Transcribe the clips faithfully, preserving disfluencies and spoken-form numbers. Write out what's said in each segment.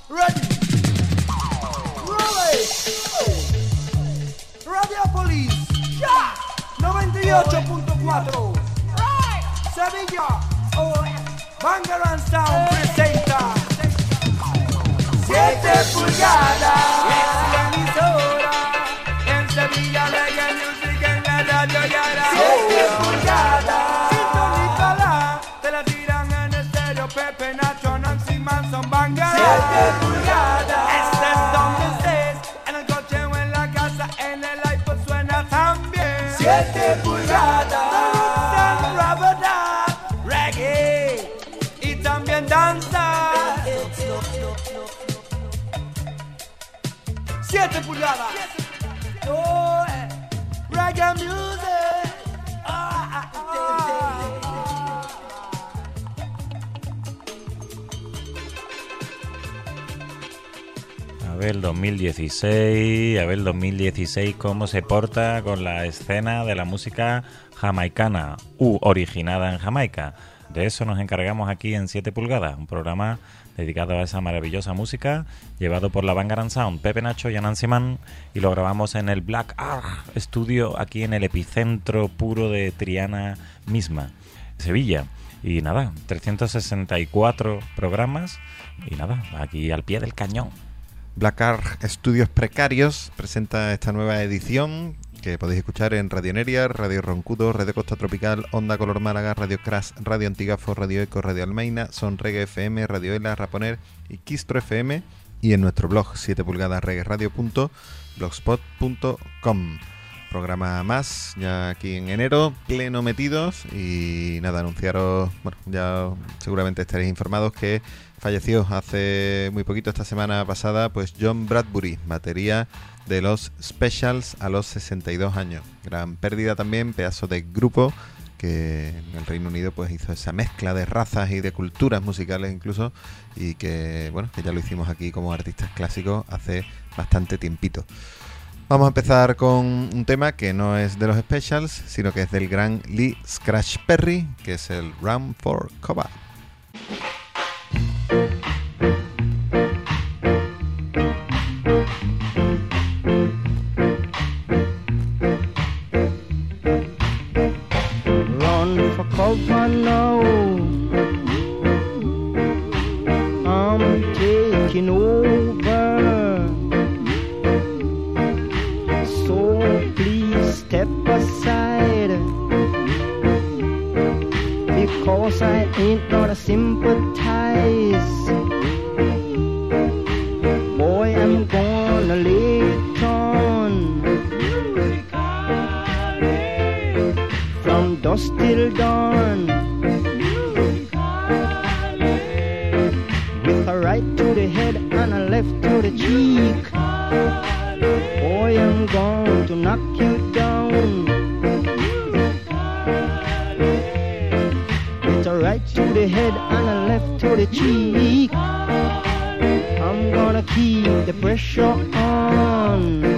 Ready. Roll it. Radiopolis. Ya. noventa y ocho punto cuatro. Sevilla. Banger and Sound presenta siete pulgadas. Es la emisora. En Sevilla Reggae Music en la radio Yara. siete pulgadas. Sintonízala. Te la tiran en estéreo. Pepe, Nacho, Nancy Manson, Banger. siete pulgadas. Este es donde estés. En el coche o en la casa. En el iPod suena también. siete pulgadas. Reggae. Y también danza. siete pulgadas. Oh, eh. Reggae music. Ah, ah, ah. A ver, dos mil dieciséis, a ver, dos mil dieciséis, cómo se porta con la escena de la música jamaicana u originada en Jamaica. De eso nos encargamos aquí en siete pulgadas, un programa dedicado a esa maravillosa música, llevado por la Banger and Sound, Pepe, Nacho y Anansi Man, y lo grabamos en el Black Art Studio, aquí en el epicentro puro de Triana misma, Sevilla. Y nada, trescientos sesenta y cuatro programas, y nada, aquí al pie del cañón. Black Art Estudios Precarios presenta esta nueva edición que podéis escuchar en Radio Neria, Radio Roncudo, Radio Costa Tropical, Onda Color Málaga, Radio Crash, Radio Antigafo, Radio Eco, Radio Almeina, Son Reggae F M, Radio Ela, Raponer y Quistro F M, y en nuestro blog siete pulgadas reggae radio punto blogspot punto com. Programa más, ya aquí en enero, pleno metidos, y nada, anunciaros, bueno, ya seguramente estaréis informados que falleció hace muy poquito, esta semana pasada, pues John Bradbury, batería de los Specials a los sesenta y dos años. Gran pérdida también, pedazo de grupo que en el Reino Unido pues hizo esa mezcla de razas y de culturas musicales incluso, y que bueno, que ya lo hicimos aquí como artistas clásicos hace bastante tiempito. Vamos a empezar con un tema que no es de los Specials, sino que es del gran Lee Scratch Perry, que es el Run for Cover. Run for cover now, I'm taking over, so please step aside, because I ain't gonna sympathize. Boy, I'm gonna lay it on, from dusk till dawn, with a right to the head and a left to the cheek. Boy, I'm going to knock you down, with a right to the head and a left to the cheek. I'm gonna keep the pressure on.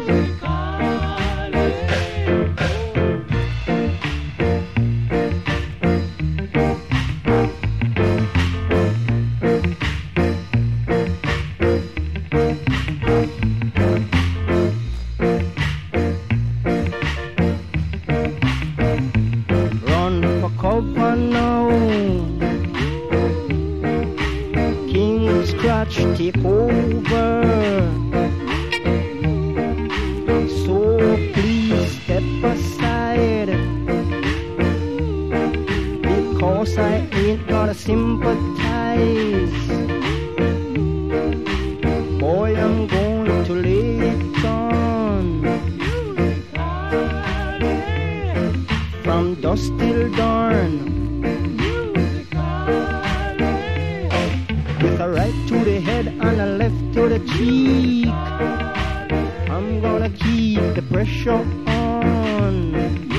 Run for cover now, King Scratch take over, so please step aside, because I ain't gonna sympathize. Boy, I'm going to lay it on, from dusk till dawn, with a right to the head and a left to the cheek. I'm gonna keep the pressure on,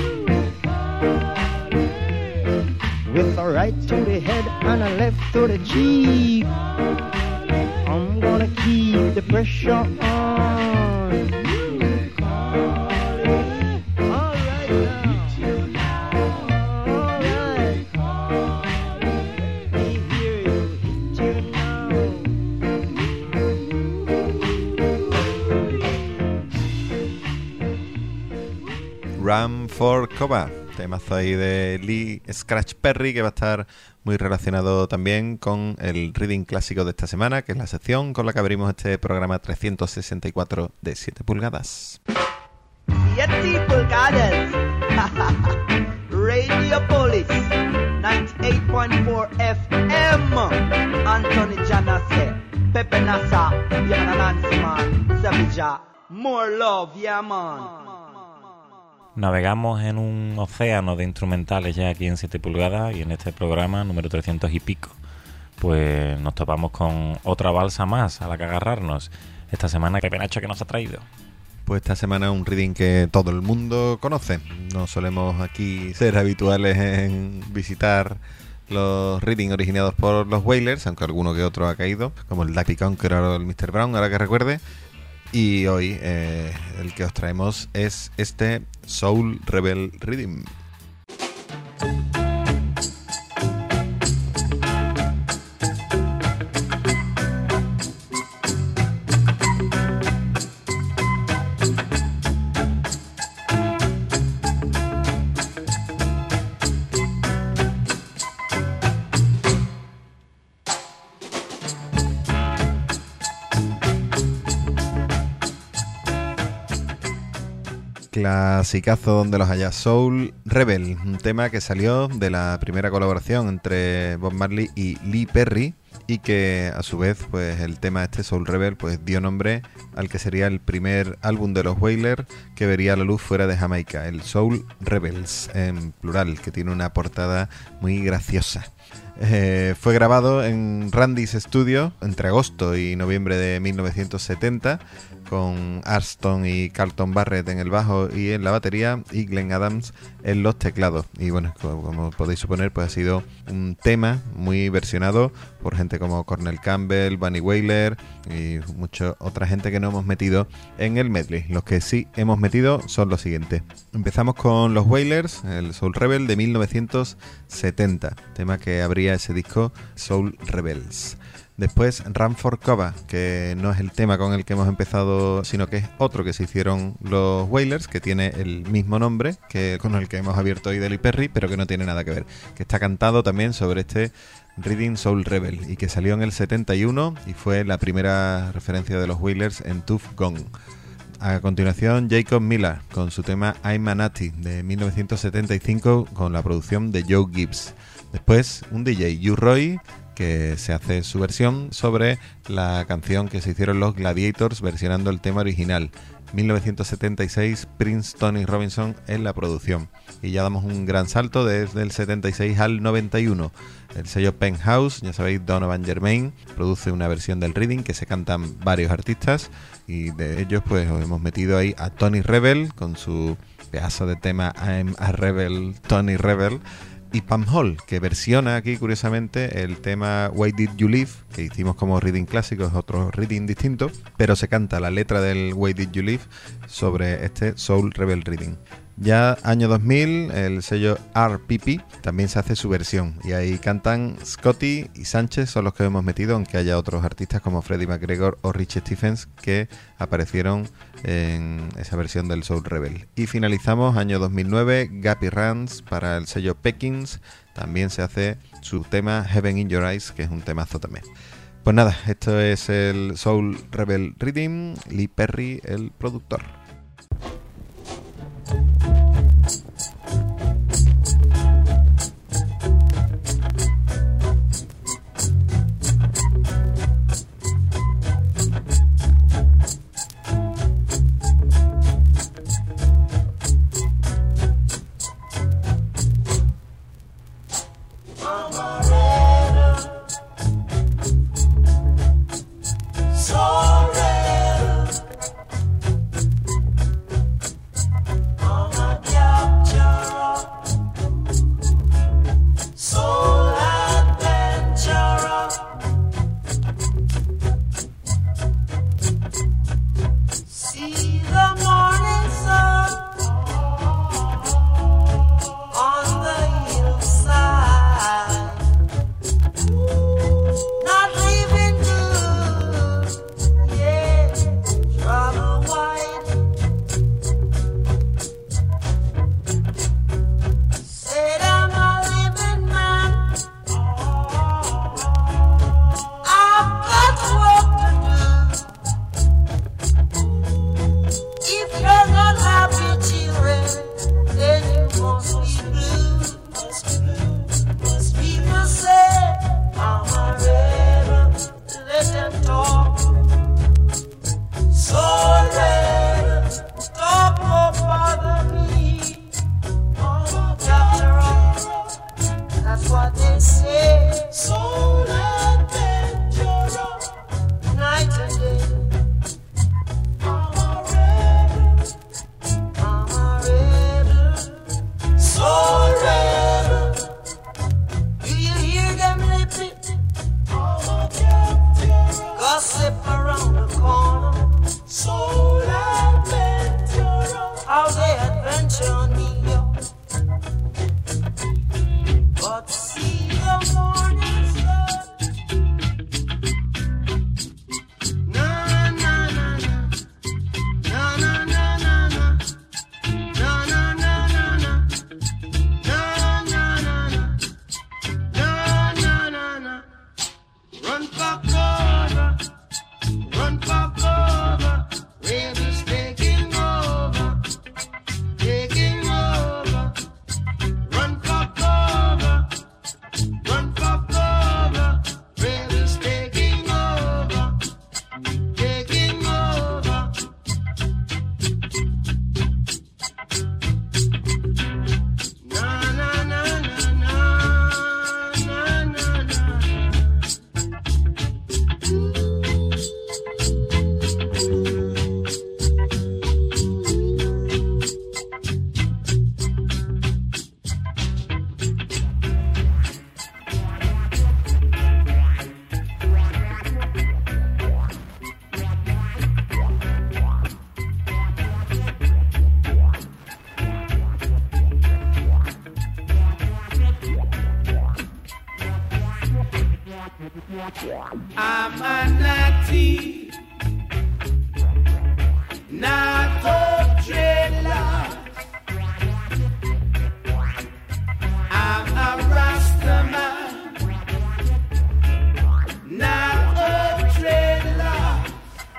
with a right to the head and a left to the cheek. I'm gonna keep the pressure on. All right now. All right. We hear you, hit you now. for Coba, temazo ahí de Lee Scratch Perry, que va a estar muy relacionado también con el reading clásico de esta semana, que es la sección con la que abrimos este programa trescientos sesenta y cuatro de siete pulgadas. siete pulgadas. Radio Police noventa y ocho punto cuatro F M. Anthony Janase, Pepe Nasa, yeah, Nancy man, Sevilla. More love, yeah man. Navegamos en un océano de instrumentales ya aquí en siete pulgadas, y en este programa número trescientos y pico pues nos topamos con otra balsa más a la que agarrarnos. Esta semana, ¿qué penacho que nos ha traído? Pues esta semana un reading que todo el mundo conoce. No solemos aquí ser habituales en visitar los readings originados por los Wailers, aunque alguno que otro ha caído, como el Ducky Conqueror o el mister Brown, ahora que recuerde. Y hoy eh, el que os traemos es este Soul Rebel Reading. Clasicazo donde los haya, Soul Rebel, un tema que salió de la primera colaboración entre Bob Marley y Lee Perry, y que a su vez pues el tema este Soul Rebel pues dio nombre al que sería el primer álbum de los Wailers que vería la luz fuera de Jamaica, el Soul Rebels en plural, que tiene una portada muy graciosa. Eh, fue grabado en Randy's Studio entre agosto y noviembre de mil novecientos setenta, con Arston y Carlton Barrett en el bajo y en la batería, y Glenn Adams en los teclados. Y bueno, como, como podéis suponer, pues ha sido un tema muy versionado por gente como Cornel Campbell, Bunny Wailer y mucha otra gente que no hemos metido en el medley. Los que sí hemos metido son los siguientes. Empezamos con los Wailers, el Soul Rebel de mil novecientos setenta, tema que abría ese disco, Soul Rebels. Después Run for Cover, que no es el tema con el que hemos empezado, sino que es otro que se hicieron los Wailers, que tiene el mismo nombre que con el que hemos abierto hoy de Lee Perry, pero que no tiene nada que ver, que está cantado también sobre este Reading Soul Rebel, y que salió en el setenta y uno y fue la primera referencia de los Wailers en Tough Gone. A continuación, Jacob Miller con su tema I'm a Natty de mil novecientos setenta y cinco, con la producción de Joe Gibbs. Después un D J, U-Roy, que se hace su versión sobre la canción que se hicieron los Gladiators versionando el tema original. mil novecientos setenta y seis, Prince Tony Robinson en la producción. Y ya damos un gran salto desde el setenta y seis al noventa y uno. El sello Penthouse, ya sabéis, Donovan Germain, produce una versión del Reading que se cantan varios artistas, y de ellos pues hemos metido ahí a Tony Rebel con su pedazo de tema I'm a Rebel, Tony Rebel, y Pam Hall, que versiona aquí curiosamente el tema Why Did You Leave, que hicimos como reading clásico, es otro reading distinto, pero se canta la letra del Why Did You Leave sobre este Soul Rebel Reading. Ya año dos mil, el sello R P P también se hace su versión, y ahí cantan Scotty y Sánchez, son los que hemos metido, aunque haya otros artistas como Freddie McGregor o Richie Stephens que aparecieron en esa versión del Soul Rebel. Y finalizamos año dos mil nueve, Guppy Rands para el sello Peckins, también se hace su tema Heaven in Your Eyes, que es un temazo también. Pues nada, esto es el Soul Rebel Reading, Lee Perry el productor. Capture I'm a natty, not a dreadlock. I'm a Rastaman, not a dreadlock.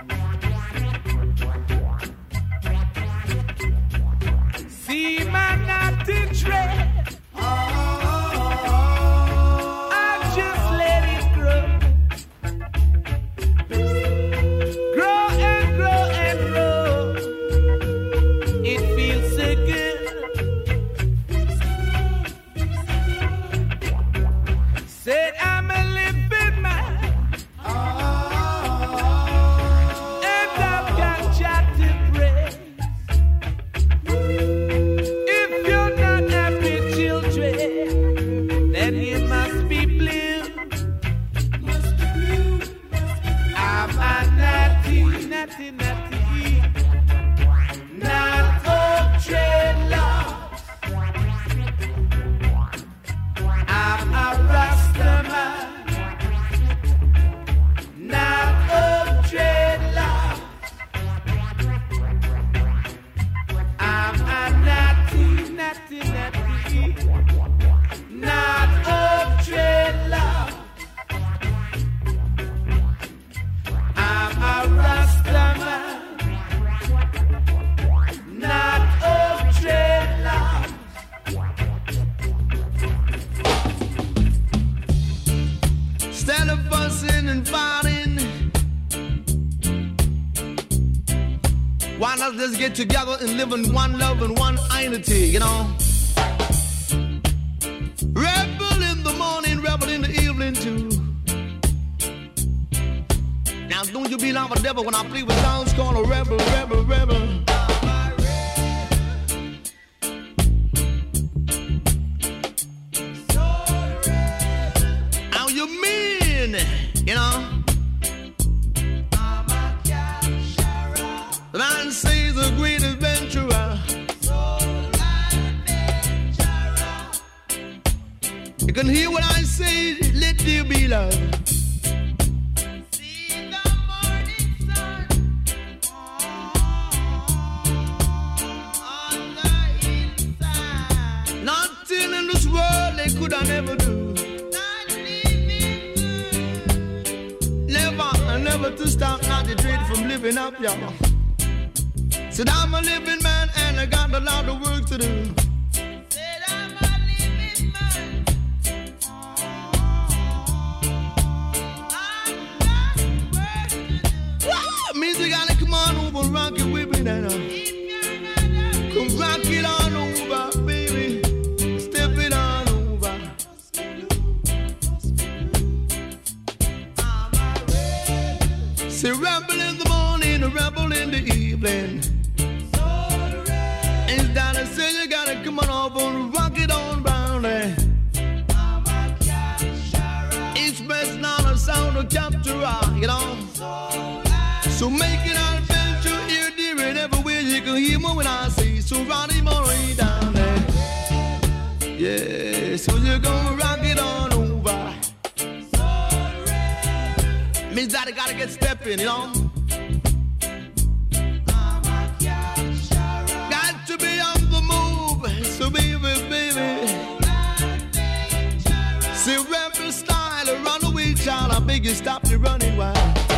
See my natty dread. Let's get together and live in one love and one unity, you know. Rebel in the morning, rebel in the evening too. Now don't you be like a devil when I play with sounds called a rebel, rebel, rebel. How you mean, you know? The man says a great adventurer. You can hear what I say, let there be love. See the morning sun on the hillside. Nothing in this world they could I never do. Not living good. Never, never to stop, not to trade from living up, y'all. Said I'm a living man and I got a lot of work to do. Said I'm a living man. I got work to do. Whoa! Music gotta come on over, rock it with me now. Come rock it on over, baby. Step it on over. Say rebel in the morning, a rebel in the evening. That I say you gotta come on over and rock it on round there. Each best not a sound to capture, you know. So make it an adventure here, dear, and everywhere you can hear me when I say so. Run him all right down there. Yeah, so you're gonna rock it on over. Means that I gotta get stepping, you know. To be on the move, so baby, baby. See rebel style, a runaway child. I beg you, stop your running wild.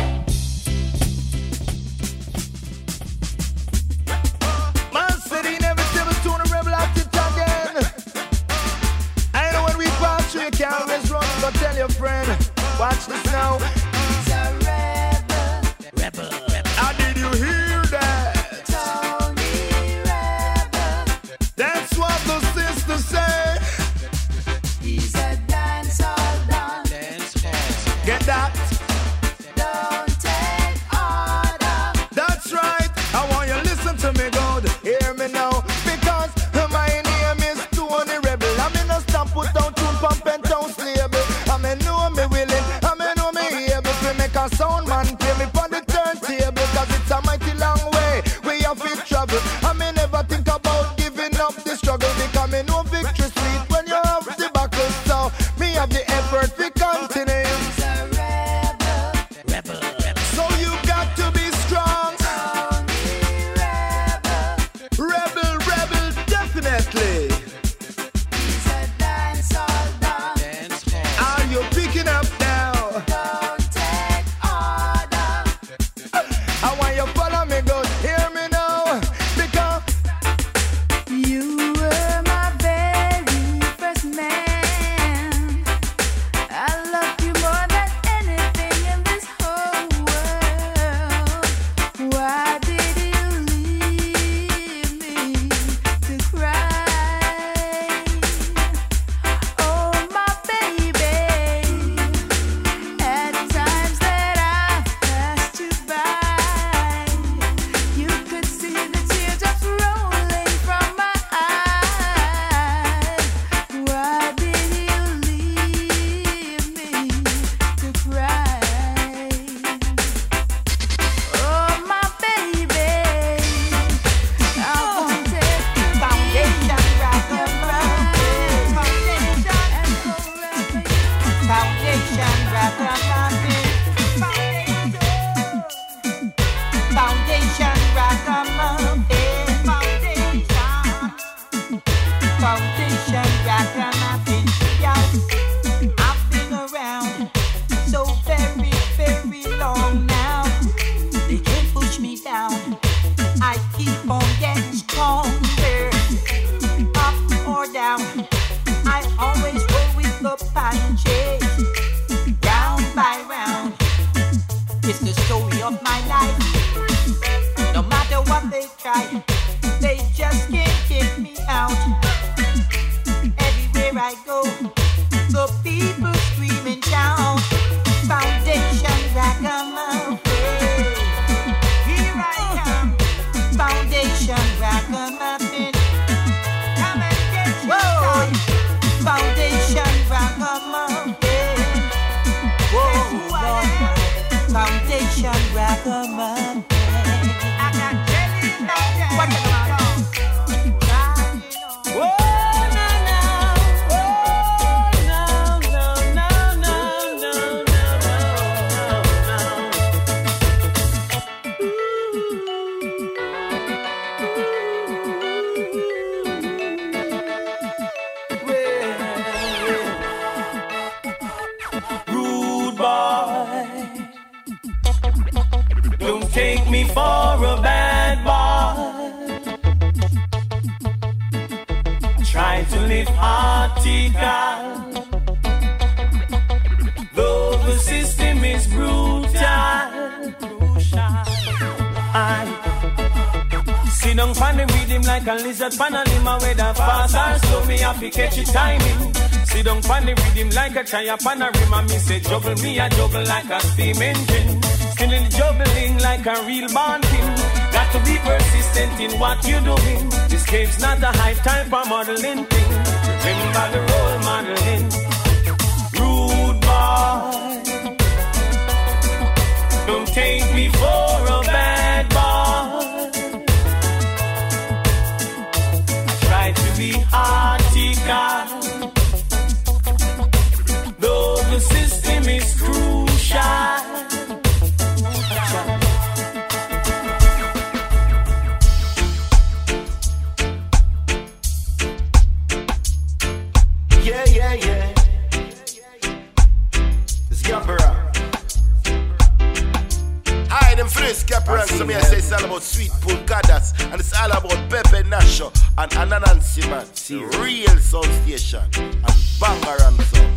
Man said he never tell us to the rebel out it again. I know when we pass through, you can't always run. Go tell your friend, watch this now. He's a rebel, rebel, rebel. How did you hear that? That's what the sisters say. He's a dancehall don. Dancehall. Get that? Don't take order. That's right. I want you to listen to me, God. Hear me now. Because my name is Tony Rebel. I'm in a stamp, put down tune, pump and town label. I'm a know me willing. I'm a know me able. I always roll with the punches, round by round. It's the story of my life. No matter what they try, they just can't get me out. Everywhere I go, the people scream and shout. Foundation ragamuffin. Here I am. Foundation ragamuffin. Come and get your Foundation ragamuffin. Whoa, who I am. Foundation ragamuffin. I got jelly now. What the take me for a bad boy. Try to live article, though the system is brutal. I sit down pan the rhythm like a lizard pan a lima, whether fast or slow, me have to catch it timing. Sit down pan the rhythm like a chaya pan a rim, and me say juggle, me a juggle like a steam engine. Still in juggling like a real banking. Got to be persistent in what you're doing. This cave's not a hype type of modeling thing. Remember the role modeling. Rude boy, don't take me for a bad boy. I try to be article, though the system is crucial. Yeah, yeah, yeah. It's Gabra. Hi, them friends, Gabra. So me I say it's all about sweet pulgadas, and it's all about Pepe Nasho and Anansi Man. See, real sound station and Bangaram sound.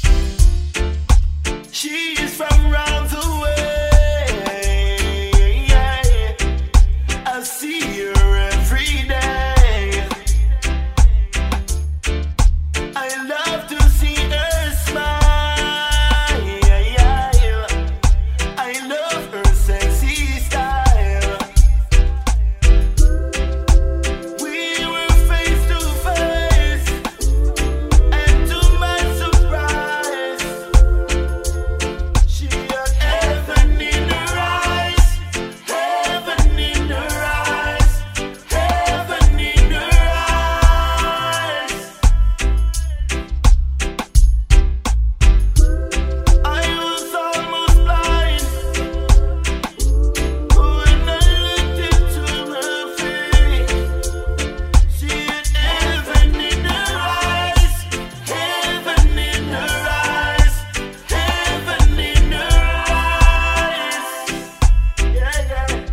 She is from round the way. Yeah, yeah. I see her every day. I love to see her smile. Yeah, yeah, yeah. I love her sexy style. We were face to face, and to my surprise, she had heaven in her eyes, heaven in her eyes, heaven in her eyes. I was almost blind when I looked into her face. She had heaven in her eyes, heaven in her eyes, heaven in her eyes. Yeah, yeah.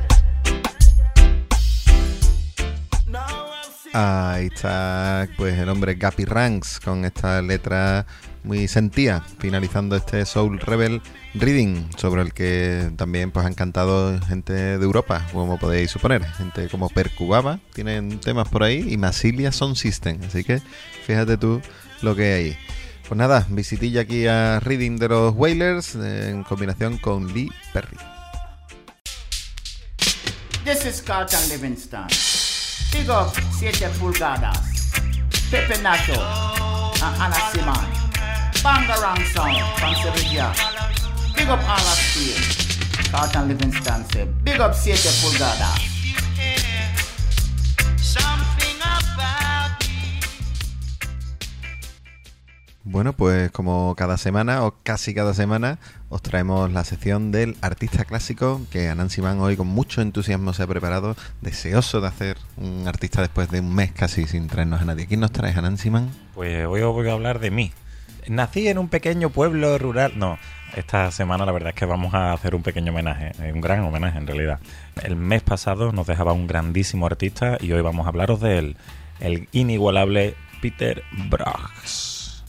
Now I've seen. Ahí está pues el hombre Gappy Ranks con esta letra muy sentida, finalizando este Soul Rebel Reading, sobre el que también pues han cantado gente de Europa, como podéis suponer, gente como Percubaba, tienen temas por ahí, y Massilia Sound System, así que fíjate tú lo que hay ahí. Pues nada, visitilla aquí a Reading de los Wailers eh, en combinación con Lee Perry. This is Carlton Livingston. Big up siete pulgadas, Pepe Nacho, and Anna Simon. Bangarang Sound from Sevilla. Big up all of Spain. Carlton Livingston say, big up siete pulgadas. Something about me. Bueno, pues como cada semana, o casi cada semana, os traemos la sección del artista clásico, que Anansi Man hoy con mucho entusiasmo se ha preparado, deseoso de hacer un artista después de un mes casi sin traernos a nadie. ¿Quién nos traes, Anansi Man? Pues hoy os voy a hablar de mí. Nací en un pequeño pueblo rural. No, esta semana la verdad es que vamos a hacer un pequeño homenaje, un gran homenaje en realidad. El mes pasado nos dejaba un grandísimo artista y hoy vamos a hablaros de él, el inigualable Peter Brooks.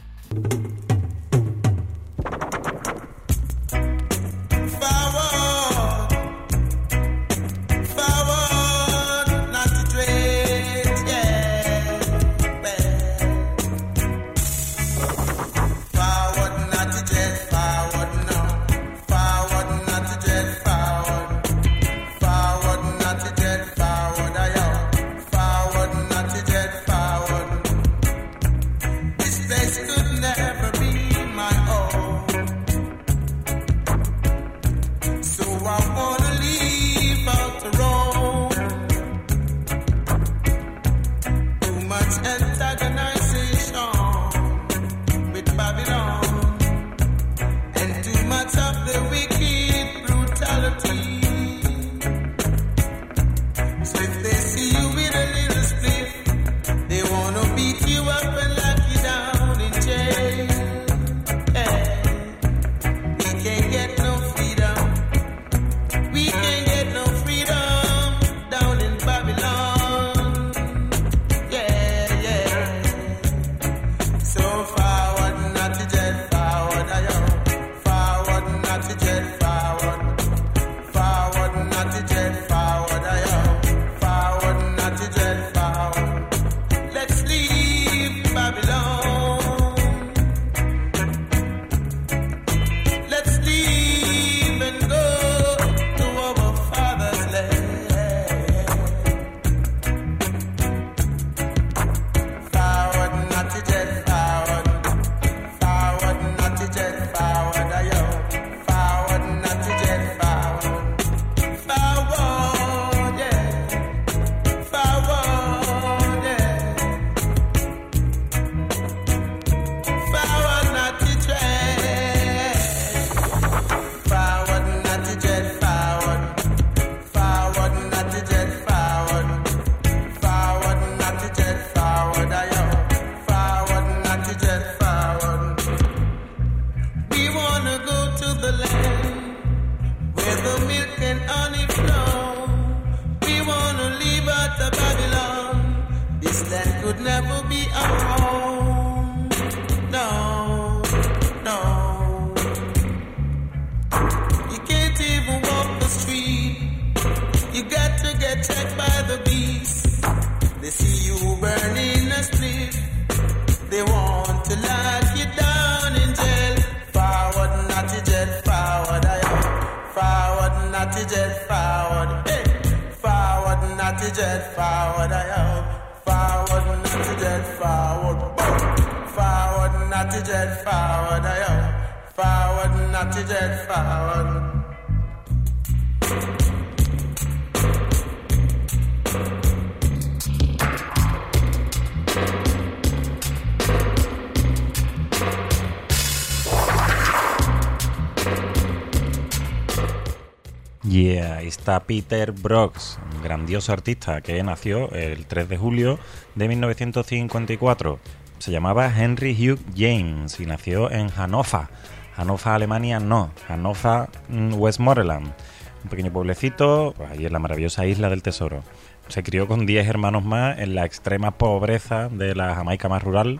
Yeah, ahí está Peter Brooks, un grandioso artista que nació el tres de julio de mil novecientos cincuenta y cuatro. Se llamaba Henry Hugh James y nació en Hannover. Hannover, Alemania, no. Hannover, Westmoreland. Un pequeño pueblecito, pues ahí en la maravillosa Isla del Tesoro. Se crió con diez hermanos más en la extrema pobreza de la Jamaica más rural.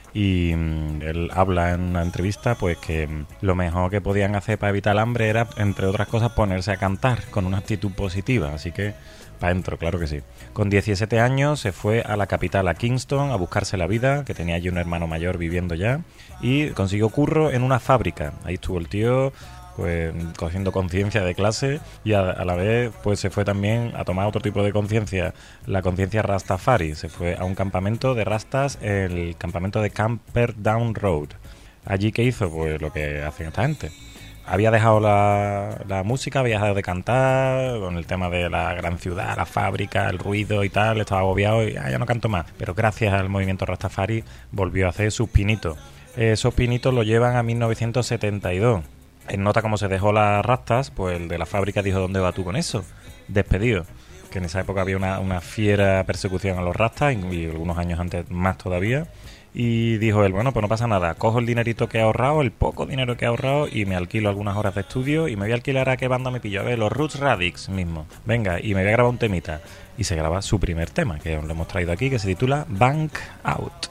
Y mmm, él habla en una entrevista pues que mmm, lo mejor que podían hacer para evitar el hambre era, entre otras cosas, ponerse a cantar con una actitud positiva. Así que, para adentro, claro que sí. Con diecisiete años se fue a la capital, a Kingston, a buscarse la vida, que tenía allí un hermano mayor viviendo ya, y consiguió curro en una fábrica. Ahí estuvo el tío pues cogiendo conciencia de clase y a, a la vez pues se fue también a tomar otro tipo de conciencia, la conciencia Rastafari. Se fue a un campamento de rastas, el campamento de Camperdown Road. Allí, ¿qué hizo? Pues lo que hacen esta gente. Había dejado la, la música, había dejado de cantar con el tema de la gran ciudad, la fábrica, el ruido y tal, estaba agobiado y ah, ya no canto más. Pero gracias al movimiento Rastafari volvió a hacer sus pinitos. Esos pinitos lo llevan a mil novecientos setenta y dos. En nota como se dejó las rastas, pues el de la fábrica dijo: ¿dónde vas tú con eso? Despedido. Que en esa época había una, una fiera persecución a los rastas y, y algunos años antes más todavía. Y dijo él, bueno, pues no pasa nada, cojo el dinerito que he ahorrado, el poco dinero que he ahorrado, y me alquilo algunas horas de estudio y me voy a alquilar a qué banda me pillo. A ver, los Roots Radics mismo. Venga, y me voy a grabar un temita. Y se graba su primer tema, que os lo hemos traído aquí, que se titula Bank Out.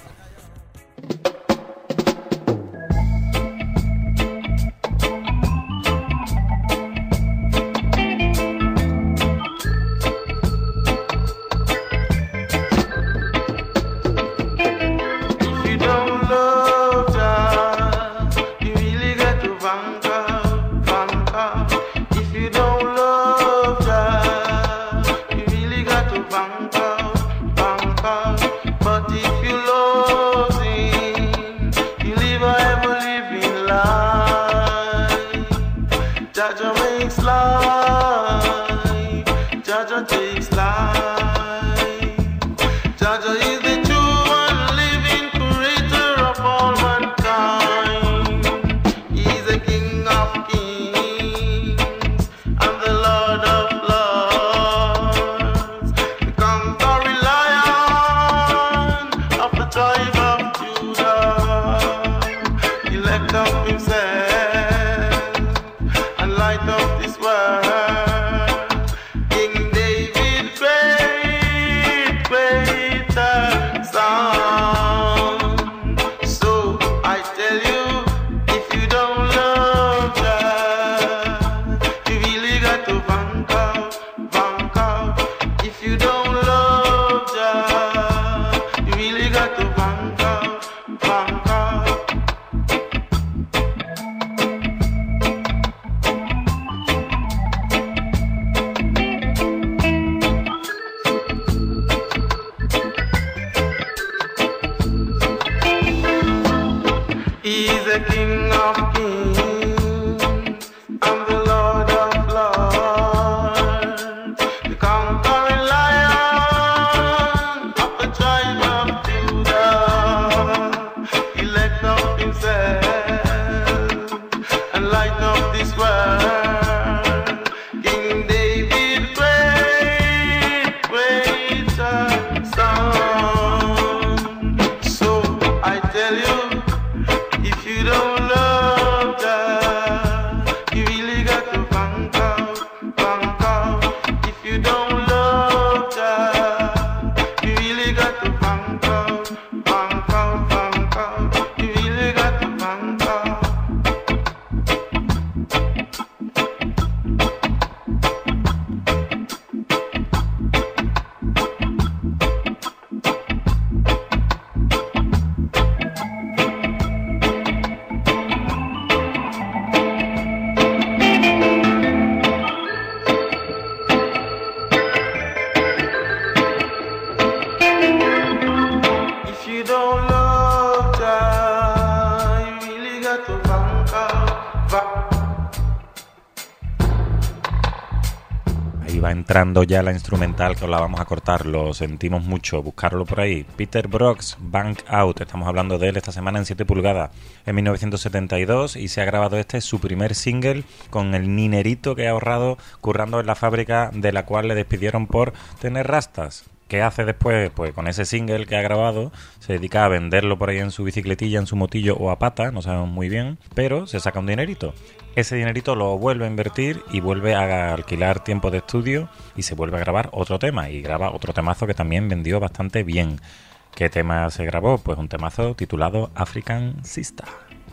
Entrando ya la instrumental, que os la vamos a cortar, lo sentimos mucho, buscarlo por ahí. Peter Brox, Bank Out, estamos hablando de él esta semana en siete pulgadas, en mil novecientos setenta y dos, y se ha grabado este, su primer single, con el dinerito que ha ahorrado currando en la fábrica de la cual le despidieron por tener rastas. ¿Qué hace después? Pues con ese single que ha grabado se dedica a venderlo por ahí en su bicicletilla, en su motillo o a pata, no sabemos muy bien, pero se saca un dinerito. Ese dinerito lo vuelve a invertir y vuelve a alquilar tiempo de estudio y se vuelve a grabar otro tema, y graba otro temazo que también vendió bastante bien. ¿Qué tema se grabó? Pues un temazo titulado African Sister.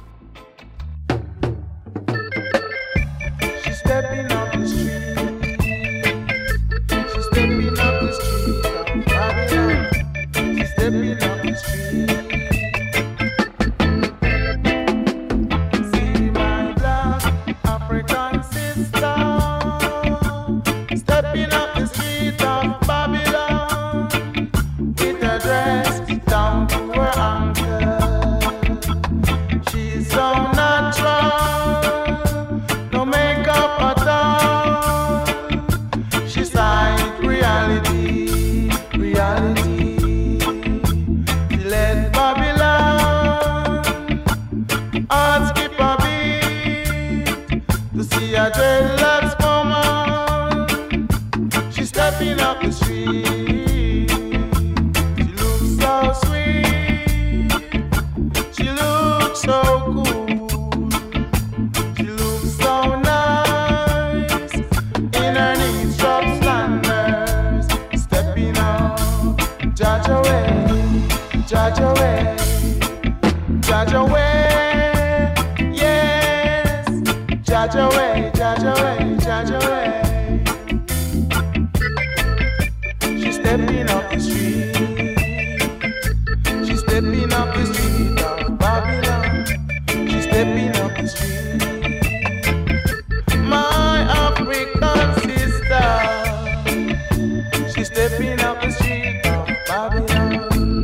She's stepping up the street. She's stepping up the street of Babylon. She's stepping up the street. See my black African sister stepping up the street of Babylon with a dress down to her ankle. She's so natural, no makeup at all. looks so cool. She looks so nice in her knees, drop slanders, stepping up, Jaja way, Jaja way, Jaja way, yes, Jaja way, Jaja way, Jaja way. She's stepping up the street, she's stepping up the street of Babylon, she's stepping up the street. My African sister, she's stepping up the street of Babylon.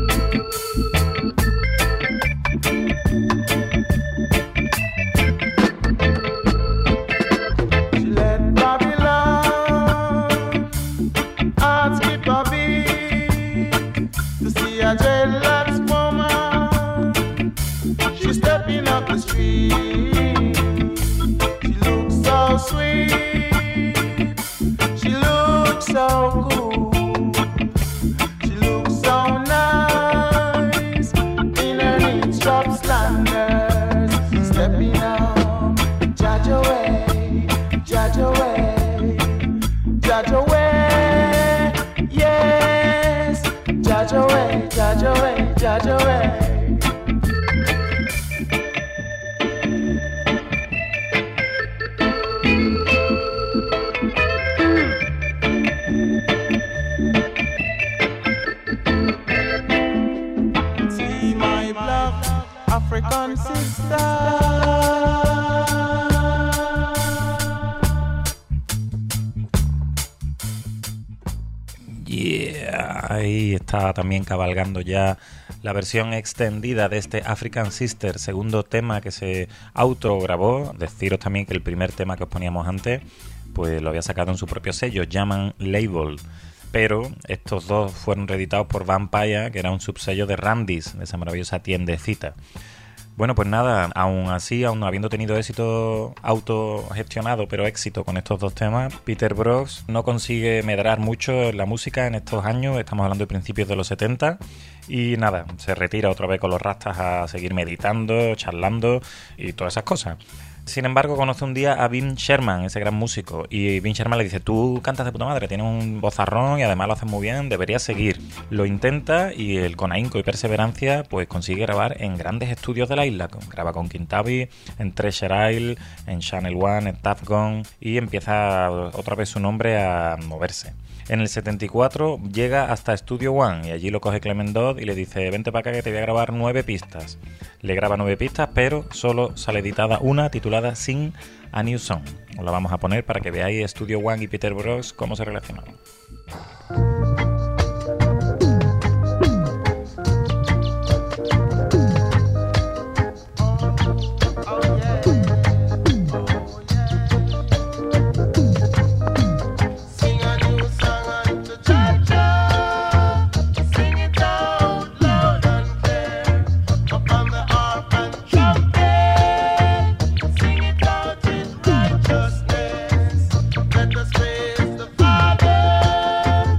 She let Babylon ask me, Bobby, to see a dreadlocks woman. She's stepping up the street. She looks so sweet. She looks so cool. She looks so nice in her knees, drop slanders, stepping up, Jaja way, Jaja way, Jaja way, yes, Jaja way, Jaja way, Jaja way. See my black African sister. Yeah, ahí está también cabalgando ya la versión extendida de este African Sister, segundo tema que se autograbó. Deciros también que el primer tema que os poníamos antes, pues lo había sacado en su propio sello, Yaman Label. Pero estos dos fueron reeditados por Vampire, que era un subsello de Randy's, de esa maravillosa tiendecita. Bueno, pues nada, aún así, aún habiendo tenido éxito autogestionado, pero éxito con estos dos temas, Peter Brooks no consigue medrar mucho en la música en estos años, estamos hablando de principios de los setenta, y nada, se retira otra vez con los rastas a seguir meditando, charlando y todas esas cosas. Sin embargo, conoce un día a Vin Sherman, ese gran músico, y Vin Sherman le dice: tú cantas de puta madre, tienes un vozarrón y además lo haces muy bien, deberías seguir. Lo intenta y él, con ahínco y perseverancia, pues consigue grabar en grandes estudios de la isla. Graba con Kintabi, en Treasure Isle, en Channel One, en Tuff Gong, y empieza otra vez su nombre a moverse. En el setenta y cuatro llega hasta Studio One y allí lo coge Clement Dodd y le dice: vente para acá que te voy a grabar nueve pistas. Le graba nueve pistas, pero solo sale editada una titulada Sing a New Song. Os la vamos a poner para que veáis Studio One y Peter Brooks cómo se relacionan. Let us praise the Father.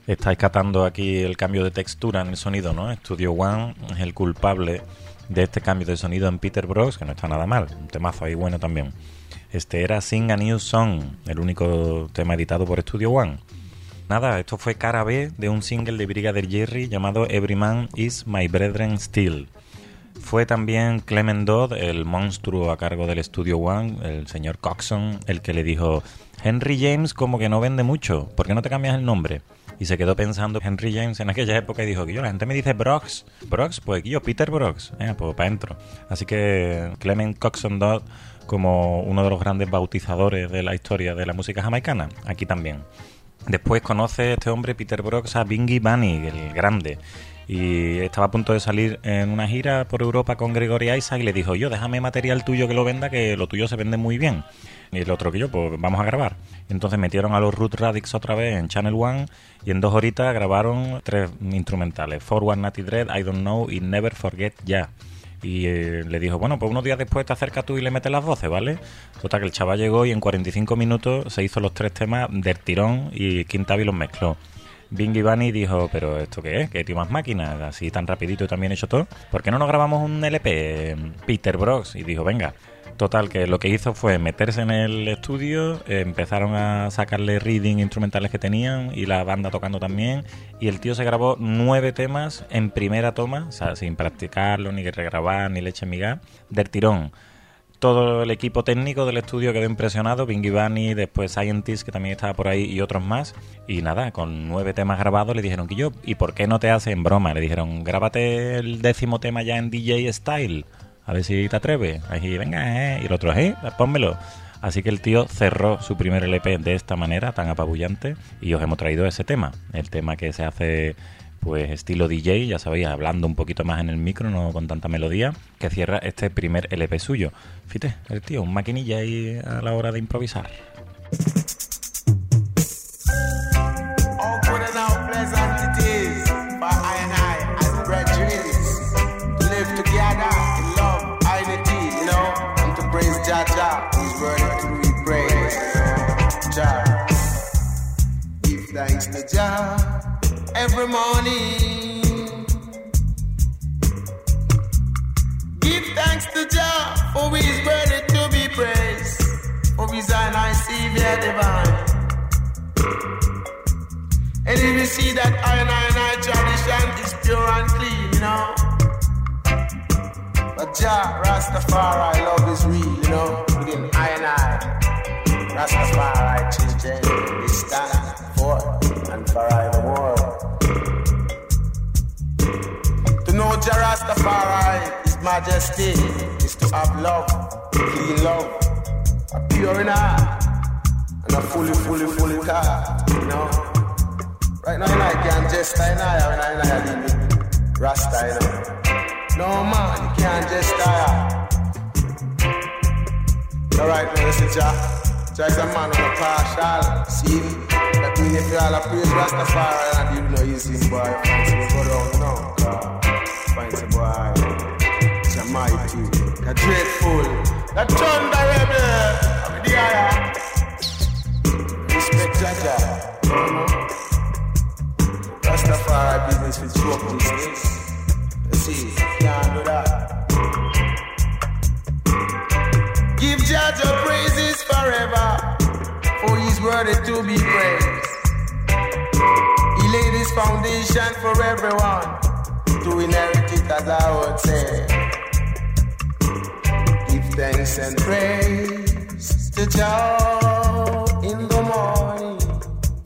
Estáis catando aquí el cambio de textura en el sonido, ¿no? Studio One es el culpable de este cambio de sonido en Peter Brooks, que no está nada mal, un temazo ahí bueno también. Este era Sing a New Song, el único tema editado por Studio One. Nada, esto fue cara B de un single de Brigadier Jerry llamado Every Man Is My Brethren Still. Fue también Clement Dodd, el monstruo a cargo del Studio One, el señor Coxon, el que le dijo: Henry James como que no vende mucho, ¿por qué no te cambias el nombre? Y se quedó pensando Henry James en aquella época y dijo que yo, la gente me dice Brooks. Brooks, pues yo, Peter Brooks. Eh, pues para adentro. Así que Clement Coxon Dodd como uno de los grandes bautizadores de la historia de la música jamaicana. Aquí también. Después conoce este hombre, Peter Brooks, a Bingy Bunny, el grande. Y estaba a punto de salir en una gira por Europa con Gregory Isaac y le dijo: yo, déjame material tuyo que lo venda, que lo tuyo se vende muy bien. Y el otro que yo, pues vamos a grabar. Entonces metieron a los Root Radix otra vez en Channel One y en dos horitas grabaron tres instrumentales: Forward Natty Dread, I Don't Know y Never Forget Ya. Y eh, le dijo: bueno, pues unos días después te acercas tú y le metes las voces, ¿vale? Total, que el chaval llegó y en cuarenta y cinco minutos se hizo los tres temas del tirón y Quintavi los mezcló. Bingy Bunny dijo: ¿pero esto qué es? ¿Qué tío más máquina? Así tan rapidito y también hecho todo. ¿Por qué no nos grabamos un L P, Peter Brooks? Y dijo: venga. Total, que lo que hizo fue meterse en el estudio, eh, empezaron a sacarle reading instrumentales que tenían y la banda tocando también, y el tío se grabó nueve temas en primera toma, o sea, sin practicarlo, ni regrabar, ni leche en miga, del tirón. Todo el equipo técnico del estudio quedó impresionado, Bingy Bunny, después Scientist, que también estaba por ahí, y otros más. Y nada, con nueve temas grabados le dijeron que yo, ¿y por qué no te hacen broma? Le dijeron: grábate el décimo tema ya en D J Style, a ver si te atreves. Ahí, venga, eh. Y el otro, eh, pónmelo. Así que el tío cerró su primer L P de esta manera, tan apabullante, y os hemos traído ese tema, el tema que se hace pues estilo D J, ya sabéis, hablando un poquito más en el micro, no con tanta melodía, que cierra este primer L P suyo. Fíjate, el tío, un maquinilla ahí a la hora de improvisar. Thanks to Jah every morning. Give thanks to Jah for His worthy to be praised, for His and I Savior divine. And if you see that I and I and I tradition is pure and clean, you know. But Jah Rastafari love is real, you know. Within I and I, Rastafari children is stand. And forevermore. To know Jah Rastafari, His Majesty, is to have love, clean love, a pure in heart, and a fully, fully, fully car. You know, right now I can't just die now when I I live with Rasta. You know, no man, you can't just die. Alright, now listen, Jah. Jah is a man on a partial. See him. That mean if you all a praise Rastafari and you know you see boy, fancy will go down, you know. Fancy boy, it's a mighty, a dreadful, a thunder rebel, I'm the higher. Respect Jaja, you know. Rastafari business with joke business. You see, can't do that. Give Jaja praises forever. For His worthy to be praised. He laid His foundation for everyone to inherit it, as I would say. Give thanks and praise to Jah in the morning.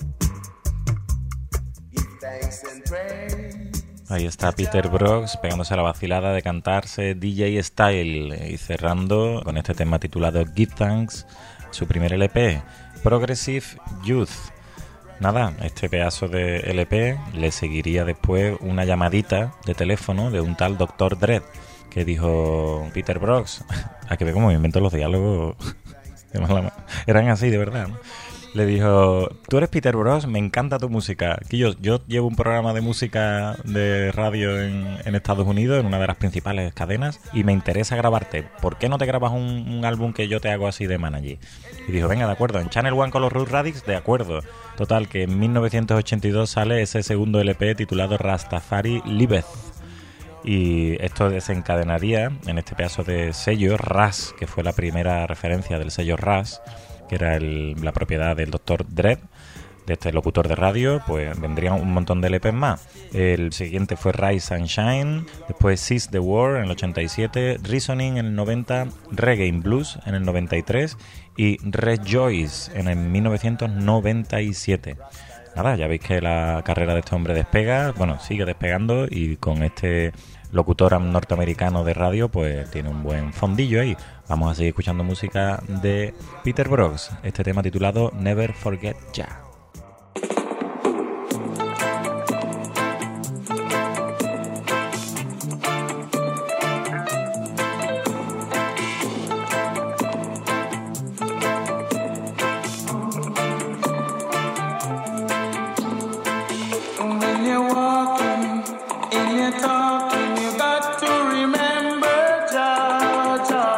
Give thanks and praise. Ahí está Peter Brooks pegándose la vacilada de cantarse D J Style y cerrando con este tema titulado Give Thanks, su primer L P. Progressive Youth. Nada, este pedazo de L P le seguiría después una llamadita de teléfono de un tal doctor Dredd que dijo: Peter Brooks, a que ve cómo me invento los diálogos, eran así de verdad, ¿no? Le dijo, tú eres Peter Bros, me encanta tu música. Que yo, yo llevo un programa de música de radio en, en Estados Unidos, en una de las principales cadenas, y me interesa grabarte. ¿Por qué no te grabas un, un álbum que yo te hago así de manager? Y dijo, venga, de acuerdo, en Channel One con los Rude Radix, de acuerdo. Total, que en mil novecientos ochenta y dos sale ese segundo L P titulado Rastafari Liveth. Y esto desencadenaría en este pedazo de sello R A S, que fue la primera referencia del sello R A S, que era el, la propiedad del doctor Dredd, de este locutor de radio. Pues vendrían un montón de L Pes más. El siguiente fue Rise and Shine, después Seize the War en el ochenta y siete, Reasoning en el noventa, Reggae in Blues en el noventa y tres y Rejoice en el mil novecientos noventa y siete. Nada, ya veis que la carrera de este hombre despega, bueno, sigue despegando, y con este locutor norteamericano de radio pues tiene un buen fondillo ahí. Vamos a seguir escuchando música de Peter Brooks, este tema titulado Never Forget Ya.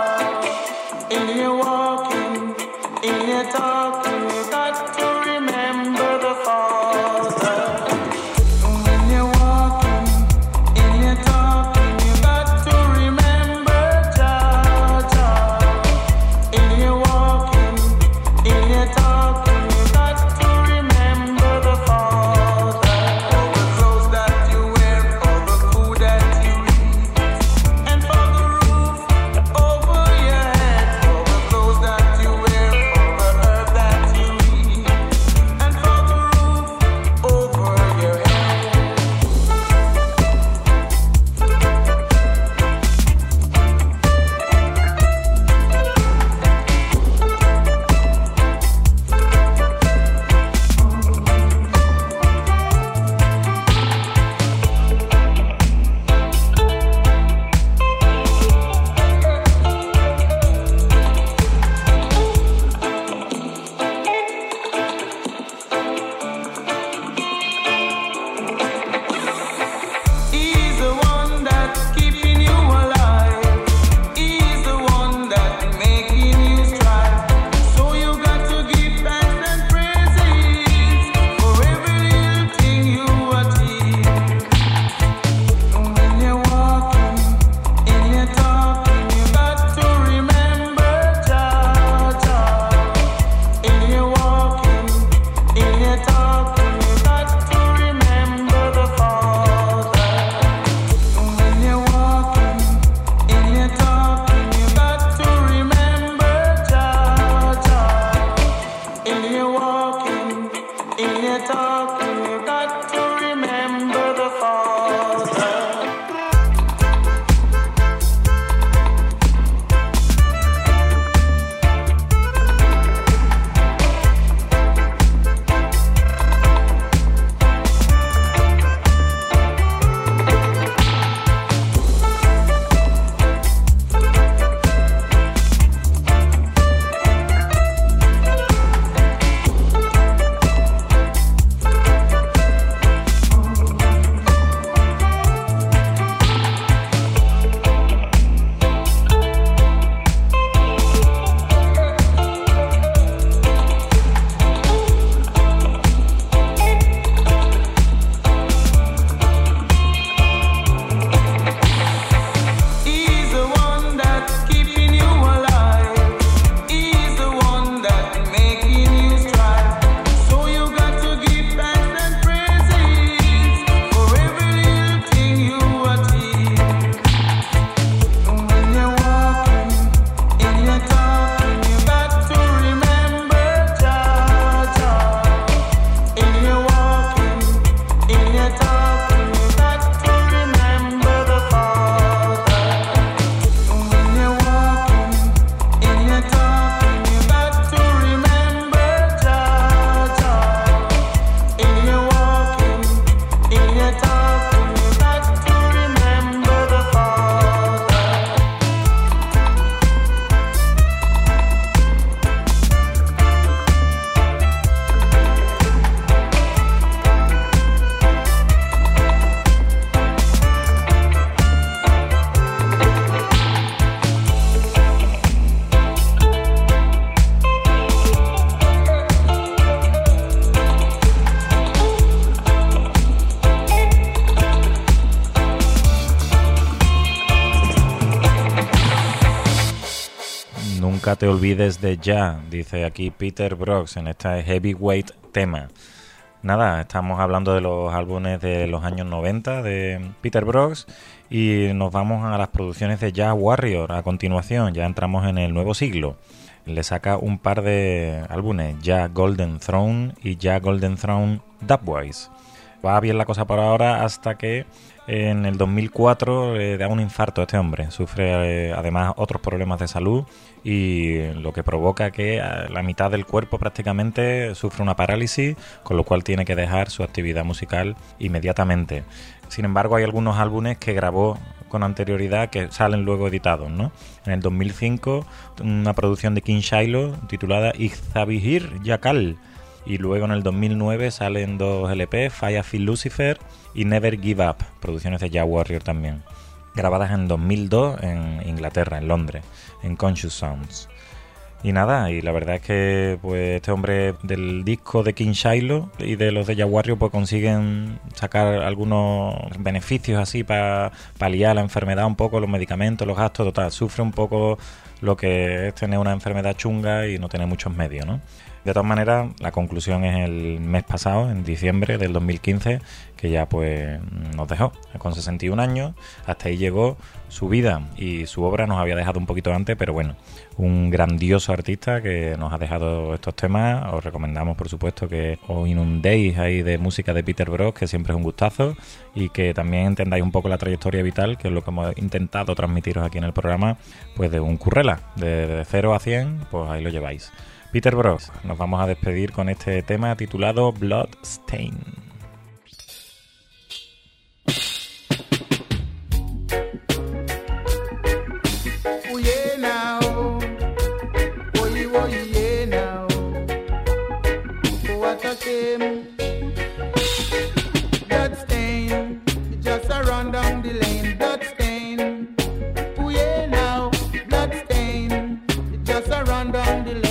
In your talking, you got to remember Nunca te olvides de ya, dice aquí Peter Brooks en este Heavyweight tema. Nada, estamos hablando de los álbumes de los años noventa de Peter Brooks y nos vamos a las producciones de Jah Warrior a continuación. Ya entramos en el nuevo siglo. Le saca un par de álbumes, Jah Golden Throne y Jah Golden Throne Dubwise. Va bien la cosa por ahora hasta que en el dos mil cuatro le da un infarto a este hombre. Sufre eh, además otros problemas de salud y lo que provoca que la mitad del cuerpo prácticamente sufre una parálisis, con lo cual tiene que dejar su actividad musical inmediatamente. Sin embargo, hay algunos álbumes que grabó con anterioridad que salen luego editados, ¿no? En el dos mil cinco, una producción de King Shiloh titulada Ixabihir Yakal. Y luego en el dos mil nueve salen dos L P, Firefield Lucifer y Never Give Up, producciones de Jah Warrior también, grabadas en dos mil dos en Inglaterra, en Londres, en Conscious Sounds. Y nada, y la verdad es que pues este hombre del disco de King Shiloh y de los de Jah Warrior pues consiguen sacar algunos beneficios así para paliar la enfermedad un poco, los medicamentos, los gastos, total, sufre un poco lo que es tener una enfermedad chunga y no tener muchos medios, ¿no? De todas maneras, la conclusión es el mes pasado, en diciembre del dos mil quince, que ya pues nos dejó con sesenta y un años. Hasta ahí llegó su vida y su obra nos había dejado un poquito antes, pero bueno, un grandioso artista que nos ha dejado estos temas. Os recomendamos, por supuesto, que os inundéis ahí de música de Peter Brooks, que siempre es un gustazo, y que también entendáis un poco la trayectoria vital, que es lo que hemos intentado transmitiros aquí en el programa, pues de un currela, de, de cero a cien, pues ahí lo lleváis. Peter Brooks, nos vamos a despedir con este tema titulado Bloodstain. Oh yeah now, oh yeah, oh yeah now, oh what a shame. Bloodstain, just a run down the lane. Bloodstain, oh yeah now, bloodstain, just a run down the lane.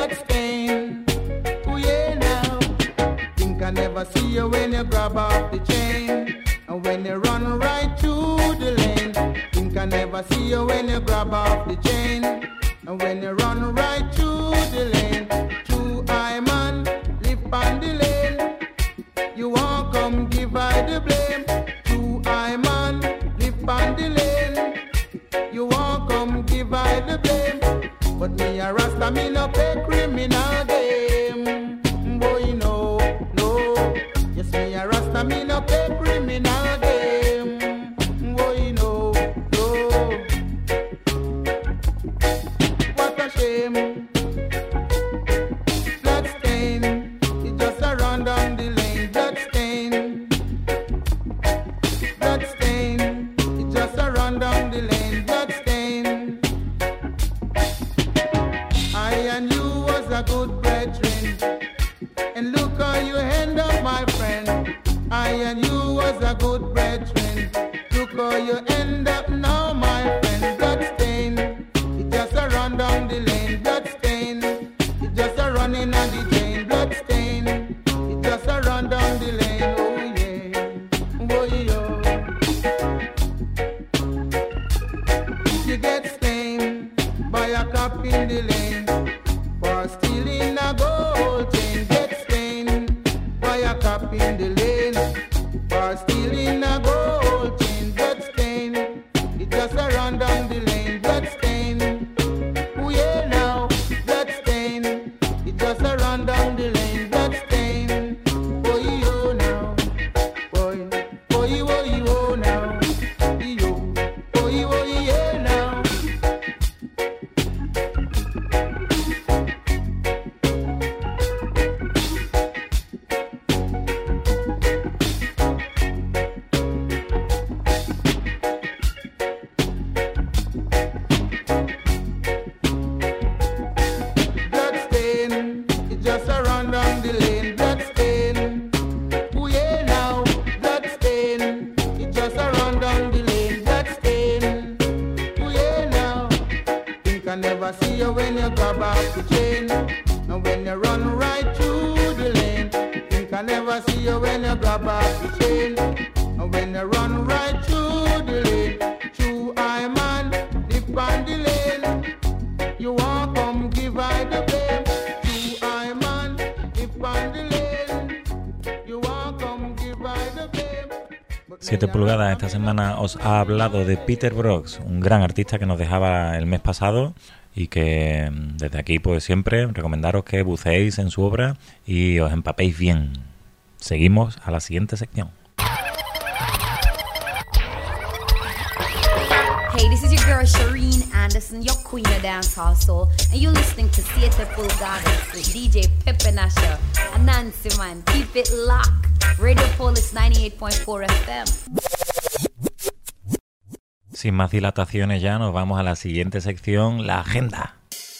Never see you when you grab off the chain, and when you run right through the lane. Think I never see you when you grab off the chain, and when you run right through the lane. True I man, live on the lane. You won't come give I the blame. True I man, live on the lane. You won't come give I the blame. But me a Rasta, me no play criminal game. Boy no. Me a Rasta, me no play criminal game. Boy, no, no. What a shame. Bloodstain, it just a run down the lane. Bloodstain, bloodstain, it just a run down the lane. Bloodstain. I and you was a good brethren, and look how you end up, my friend. I and you was a good brethren. Look how you end up now, my friend. Bloodstain, it just a run down the lane. Bloodstain, it just a running on the drain. Bloodstain, it just a run down the lane. Oh yeah, oh yeah. You get stained by a cop in the lane for stealing a gold chain. Get stained by a cop in the lane for stealing a gold chain. Bloodstain, it just a run down the lane. Bloodstain, oh yeah now. Bloodstain, it just a run down the lane. Bloodstain, oh yo now, boy, oh yo, oh yo now, yo, oh yo, oh yeah now. Bloodstain, it just a run down the lane. Bloodstain, oh yeah now. Bloodstain, it just a run down the lane. Bloodstain, oh yeah now. Think I never see you when you grab off the chain, and when you run right through the lane. Think I never see you when you grab off the chain, and when you run right through the lane. True I man, live on the lane. You walk on siete pulgadas esta semana os ha hablado de Peter Brox, un gran artista que nos dejaba el mes pasado y que desde aquí pues siempre recomendaros que buceéis en su obra y os empapéis bien. Seguimos a la siguiente sección. Hey, this is your girl Shireen Anderson, your queen of dancehall soul, and you're listening to Siete Pulgadas with D J Pepe Nasha and Nancy Man. Keep it locked. Radio Polis ninety-eight point four F M. Sin más dilataciones ya nos vamos a la siguiente sección, la agenda.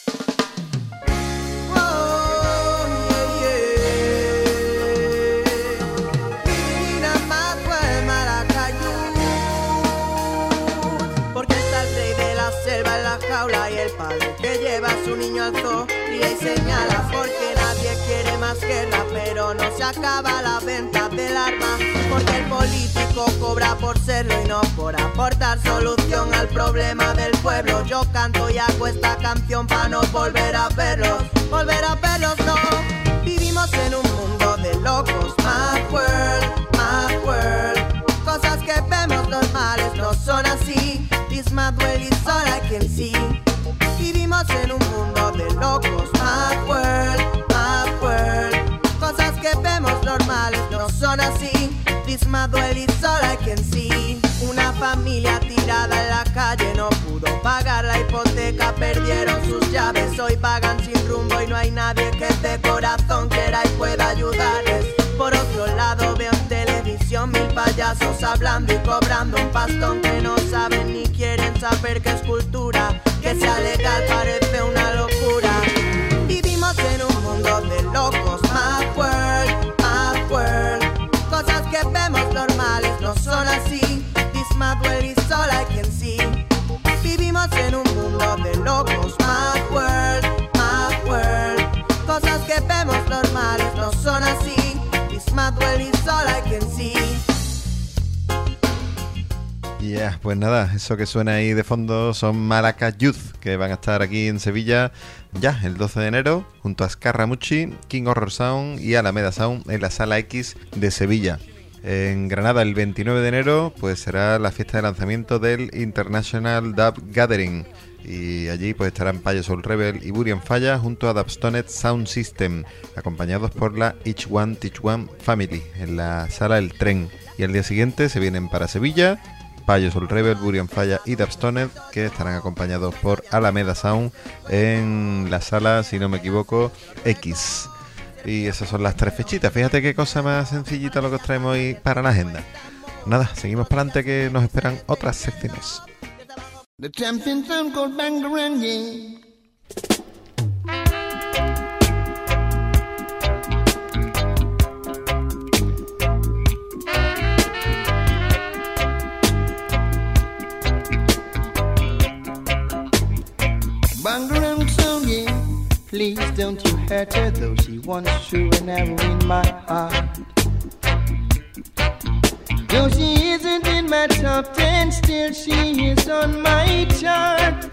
Y el padre que lleva a su niño al zoo y ahí señala porque nadie quiere más guerra, pero no se acaba la venta del arma, porque el político cobra por serlo y no por aportar solución al problema del pueblo. Yo canto y hago esta canción para no volver a verlos, volver a verlos no. Vivimos en un mundo de locos, mad world, mad world. Cosas que vemos normales no son así. This mad world is all I can see. Vivimos en un mundo de locos, mad world, mad world. Cosas que vemos normales no son así. This mad world is all I can see. Una familia tirada en la calle no pudo pagar la hipoteca, perdieron sus llaves, hoy vagan sin rumbo y no hay nadie que de corazón quiera y pueda ayudarles. Por otro lado veo en televisión mil payasos hablando y cobrando un pastón que no saben ni quieren saber qué es cultura. Que sea legal parece una locura. Vivimos en un mundo de locos, mad world, mad world. Cosas que vemos normales no son así. This mad world is all I can see. Vivimos en un mundo de locos, mad world, mad world. Cosas que vemos normales no son así. Mad world is all I can see. Ya, yeah, pues nada, eso que suena ahí de fondo son Maracas Youth, que van a estar aquí en Sevilla ya el doce de enero, junto a Scaramucci, King Horror Sound y Alameda Sound en la Sala X de Sevilla. En Granada el veintinueve de enero pues será la fiesta de lanzamiento del International Dub Gathering. Y allí pues estarán Payo Soul Rebel y Burian Falla junto a Dubstoned Sound System, acompañados por la Each One Teach One Family en la Sala El Tren. Y al día siguiente se vienen para Sevilla Payo Soul Rebel, Burian Falla y Dubstoned, que estarán acompañados por Alameda Sound en la Sala, si no me equivoco, X. Y esas son las tres fechitas. Fíjate qué cosa más sencillita lo que os traemos hoy para la agenda. Nada, seguimos para adelante que nos esperan otras secciones. The champion sound called Bangarang, Bangarang sound, yeah. Please don't you hurt her, though she once true and ever in my heart. Though she isn't in my top ten, still she is on my chart.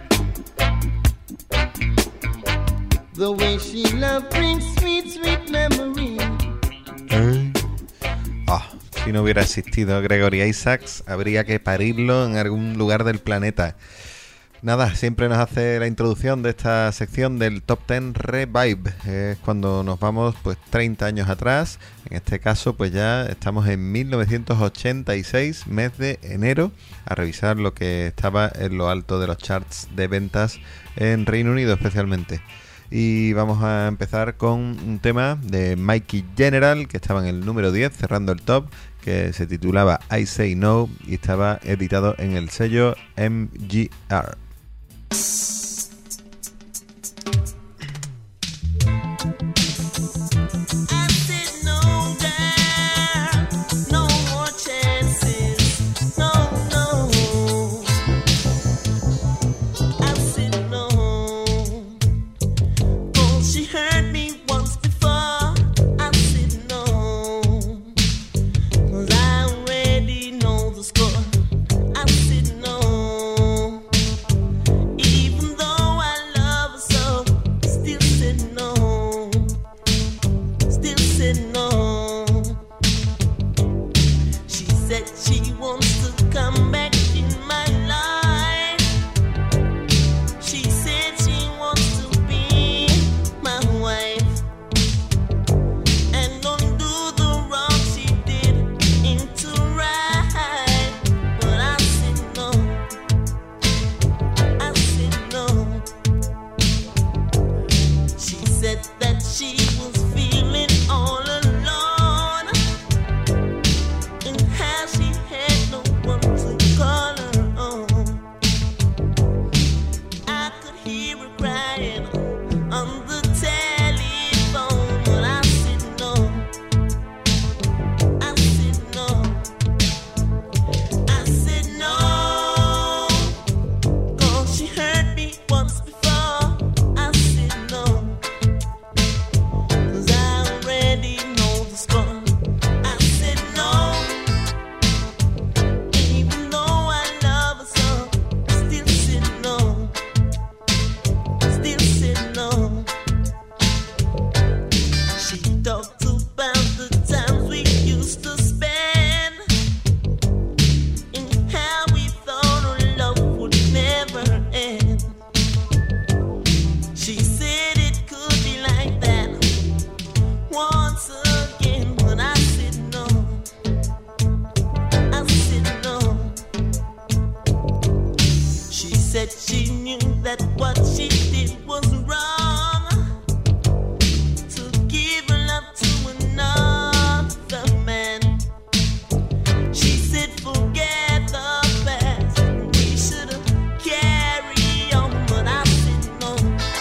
The way she love brings sweet, sweet memories. ¿Eh? Oh, si no hubiera existido Gregory Isaacs, habría que parirlo en algún lugar del planeta. Nada, siempre nos hace la introducción de esta sección del Top ten Revive. Es cuando nos vamos pues treinta años atrás. En este caso pues ya estamos en mil novecientos ochenta y seis, mes de enero, a revisar lo que estaba en lo alto de los charts de ventas en Reino Unido especialmente. Y vamos a empezar con un tema de Mikey General que estaba en el número diez, cerrando el top, que se titulaba I Say No y estaba editado en el sello M G R. she knew that what she did was wrong. To give love to another man. She said forget the past, we should have carried on. But I said no,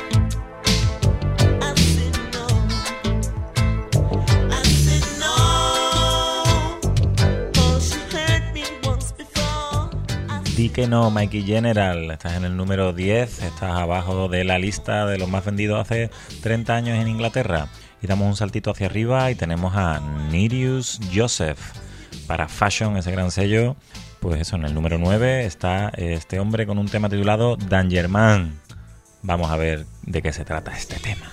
I said no, I said no. Oh, she hurt me once before. Di que no, Mikey General. Estás en el número diez, estás abajo de la lista de los más vendidos hace treinta años en Inglaterra. Y damos un saltito hacia arriba y tenemos a Nereus Joseph. Para Fashion, ese gran sello, pues eso, en el número nueve está este hombre con un tema titulado Danger Man. Vamos a ver de qué se trata este tema.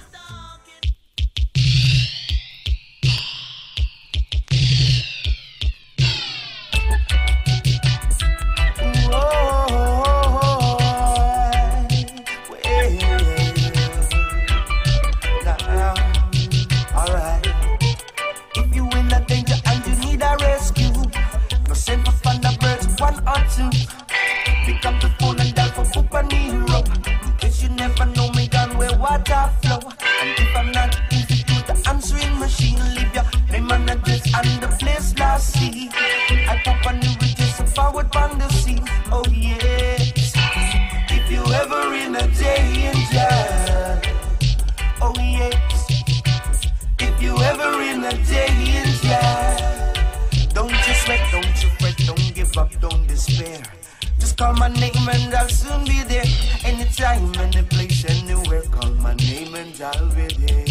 Pick up the phone and dial for Papa Nero. In case you never know me, gone where water flow. And if I'm not easy to the answering machine, leave your name and address and the place last see. I Papa Nero just a forward on the scene. Oh yes. If you ever in a danger, oh yes. If you ever in a danger, don't you sweat, don't you fret, don't give up, don't despair. Just call my name and I'll soon be there. Anytime, any place, anywhere. Call my name and I'll be there.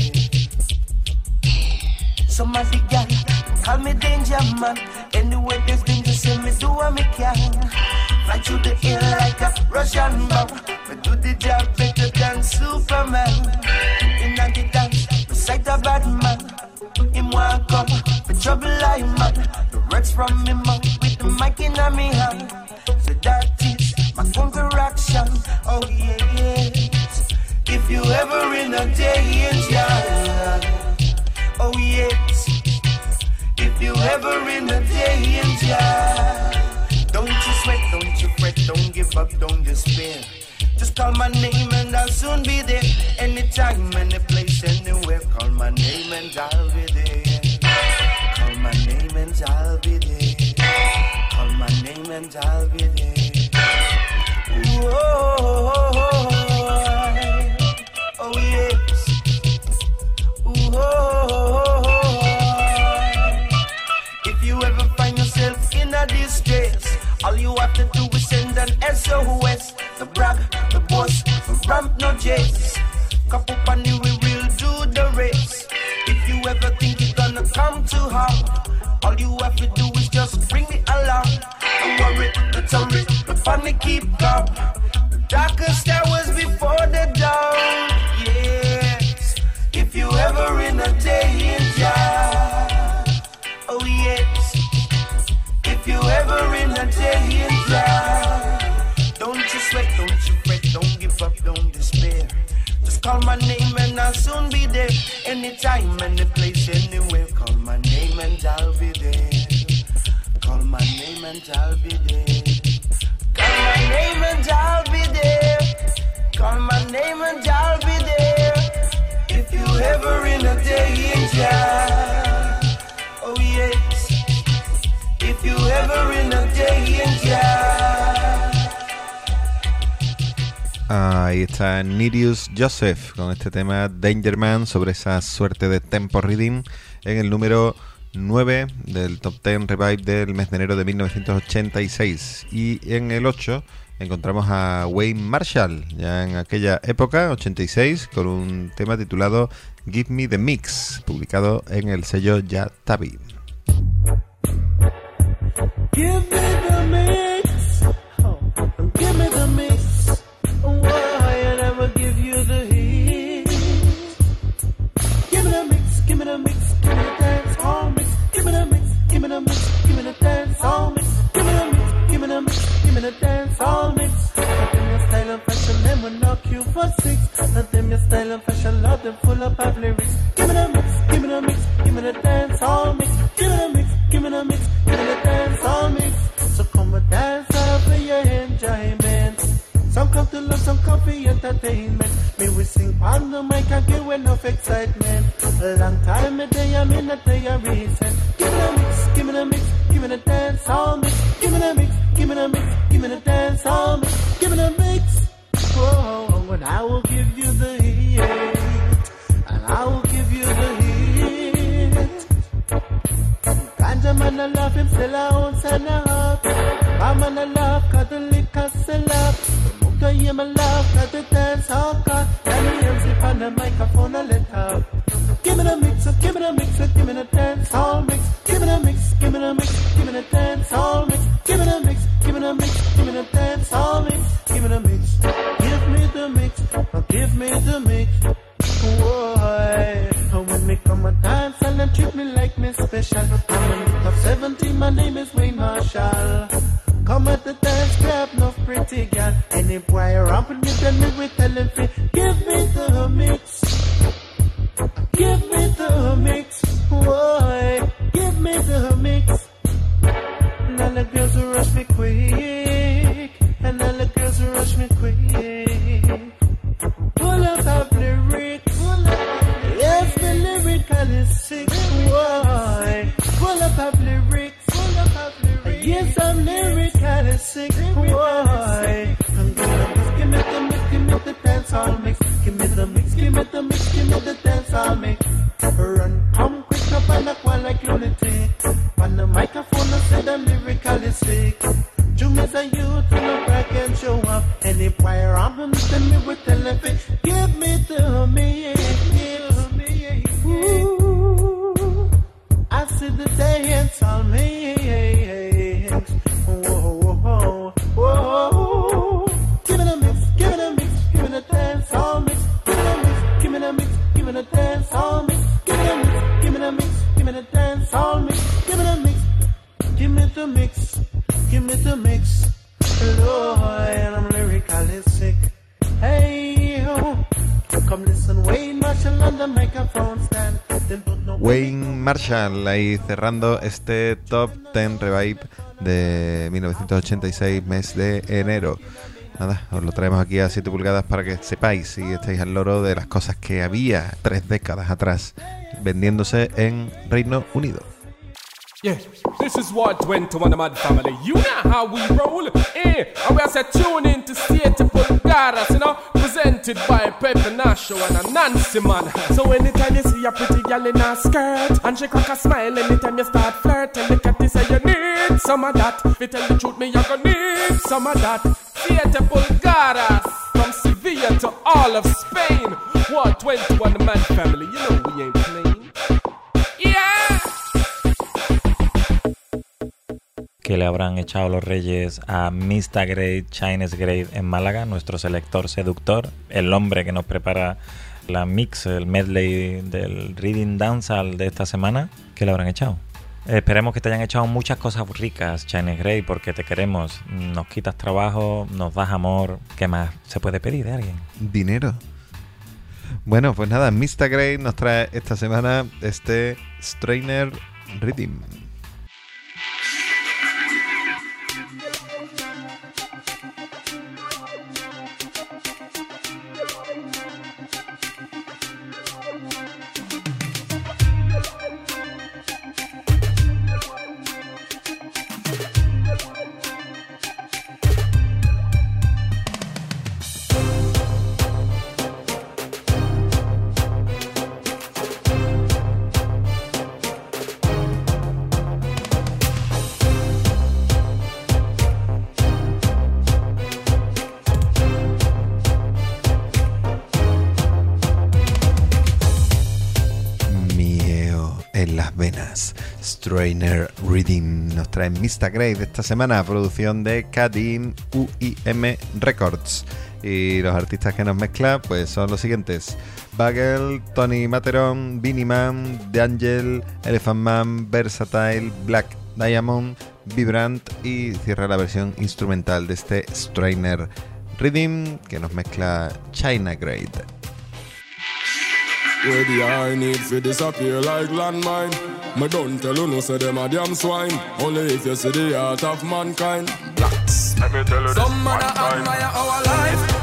Somebody got call me Danger Man. Anywhere there's danger, say me do what me can. Fly through the air like a Russian bomb. Me do the job better than Superman. In the dance, beside a bad man. Him want come, but trouble like man. The words from me mouth with the mic in me hand. So that is my counteraction. Oh yes. If you ever in a danger, oh yes. If you ever in a danger, don't you sweat, don't you fret, don't give up, don't despair. Just call my name and I'll soon be there. Anytime, any place, anywhere. Call my name and I'll be there. Call my name and I'll be there. Call my name and I'll be there. Ooh, oh, oh, oh, oh yes. Ooh, oh, oh, oh. If you ever find yourself in a distress, all you have to do is send an S O S. The brag, the boss, the ramp, no jets. Cup up and you will do the rest. If you ever think it's gonna come too hard, all you have to do is just bring me along. Don't worry, don't worry, the panic keep calm. The darkest hours before the dawn. Yes, if you ever in a danger, oh yes. If you ever in a danger, don't you sweat, don't you fret, don't give up, don't despair. Just call my name and I'll soon be there. Anytime, any place, anywhere. Call my name and I'll be there. Call my name and I'll be there. Call my name and I'll be there. Call my name and I'll be there. If you ever in a danger, oh yes. If you ever in a danger. Ahí está Nereus Joseph con este tema Danger Man sobre esa suerte de tempo reading en el número nueve del Top diez Revive del mes de enero de mil novecientos ochenta y seis. Y en el ocho encontramos a Wayne Marshall, ya en aquella época, ochenta y seis, con un tema titulado Give Me The Mix, publicado en el sello Ya Tabi. Give me the mix, oh, give me the mix. Why I never give you the heat? Give me the mix, give me the mix, give me the dance hall mix. Give me the mix, give me the mix, give me the dance hall mix. Give me the mix, give me the mix, give me the dance hall mix. Nothing your style and fashion, them will knock you for six. Nothing your style and fashion, love them full of pop lyrics. Give me the mix, give me the mix, give me the dance hall mix. Give me the mix, give me the mix, give me the dance hall mix. So come and dance out for your enjoyment. Some come to love some coffee entertainment. Me we sing on the mic and give enough excitement. A long time a day I'm in a day of recent. Give me a mix, give me a mix, give me a dance all mix. Give me a mix, give me a mix, give me a dance all mix. Give me a mix. Oh, and I will give you the heat, and I will give you the heat. Ganja man I love him, still I own and a half. Bam man I love, cause the liquor sell up. Muka yeah my love, cause the dance all cut. And the M C on the microphone I let up. Give me the mix, give me the mix, give me the dance all mix. Give me the mix, give me the mix, give me the dance all mix. Give me the mix, give me the mix, give me the dance all mix. Give me the mix, give me the mix, oh, give me the mix. Why? And when me come a dance and them treat me like me special. I'm a little of seventeen, my name is Wayne Marshall. Come at the dance club, no pretty girl. Any boy ramping me, then me we tell him, give me the mix. Give me the mix. Why? Give me the mix. And all the girls will rush me quick. And all the girls will rush me quick. Full up of lyrics. Yes, the lyrical is sick. Why? Full up of lyrics. Full up of lyrics. Yes, I'm lyrical sick. Why? I'm gonna just give me the mix, give me the dance all mix. Give me the mix, give me the mix, give me the dance all mix. Run, come quick up and up one like lunatic. On the microphone, I said I'm lyrically sick. Jumi's a youth, and I can show up. Any choir album, then me with the left. Give me the mix, give me. Ooh, I see the dance all mix. Whoa, whoa, whoa. Give me the mix, give me the mix, give me the dance all mix. Give me the mix, give me the mix, give me the dance all mix. Give me the mix, give me the mix, give me the dance all mix. Give me the mix, give me the mix, give me the mix. Lord, I'm lyrically sick. Hey, oh, come listen, Wayne Marshall on the microphone stand. Wayne Marshall ahí cerrando este Top ten Revive de mil novecientos ochenta y seis, mes de enero. Nada, os lo traemos aquí a siete pulgadas para que sepáis y estéis al loro de las cosas que había tres décadas atrás vendiéndose en Reino Unido. Yeah, this is what went to one of my family. You know how we roll. Eh, and we are set tune in to Siete Pulgadas, you know, presented by Pepe Nacho and a Nancy man. So anytime you see a pretty girl in a skirt and she crack a smile, anytime you start flirting, look at this say you need some of that. If you tell the truth, me you gonna need some of that. Siete Pulgadas, from Sevilla to all of Spain. What went to one of my family? You know we ain't playing. Yeah. Que le habrán echado los Reyes a mister Great, Chinese Great en Málaga, nuestro selector seductor, el hombre que nos prepara la mix, el medley del Reading Dancehall de esta semana. ¿Qué le habrán echado? Esperemos que te hayan echado muchas cosas ricas, Chinese Great, porque te queremos. Nos quitas trabajo, nos das amor. ¿Qué más se puede pedir de alguien? Dinero. Bueno, pues nada, mister Great nos trae esta semana este Strainer Rhythm. Strainer Reading nos trae mister Great esta semana, producción de Cadin U I M Records. Y los artistas que nos mezcla pues son los siguientes: Bagel, Tony Materon, Beanie Man, The Angel, Elephant Man, Versatile, Black Diamond, Vibrant, y cierra la versión instrumental de este Strainer Reading que nos mezcla China Great. Where the I need for disappear like landmine. Me don't tell you no say them a damn swine. Only if you see the heart of mankind. Blacks, let me tell you this. Some man a admire our life.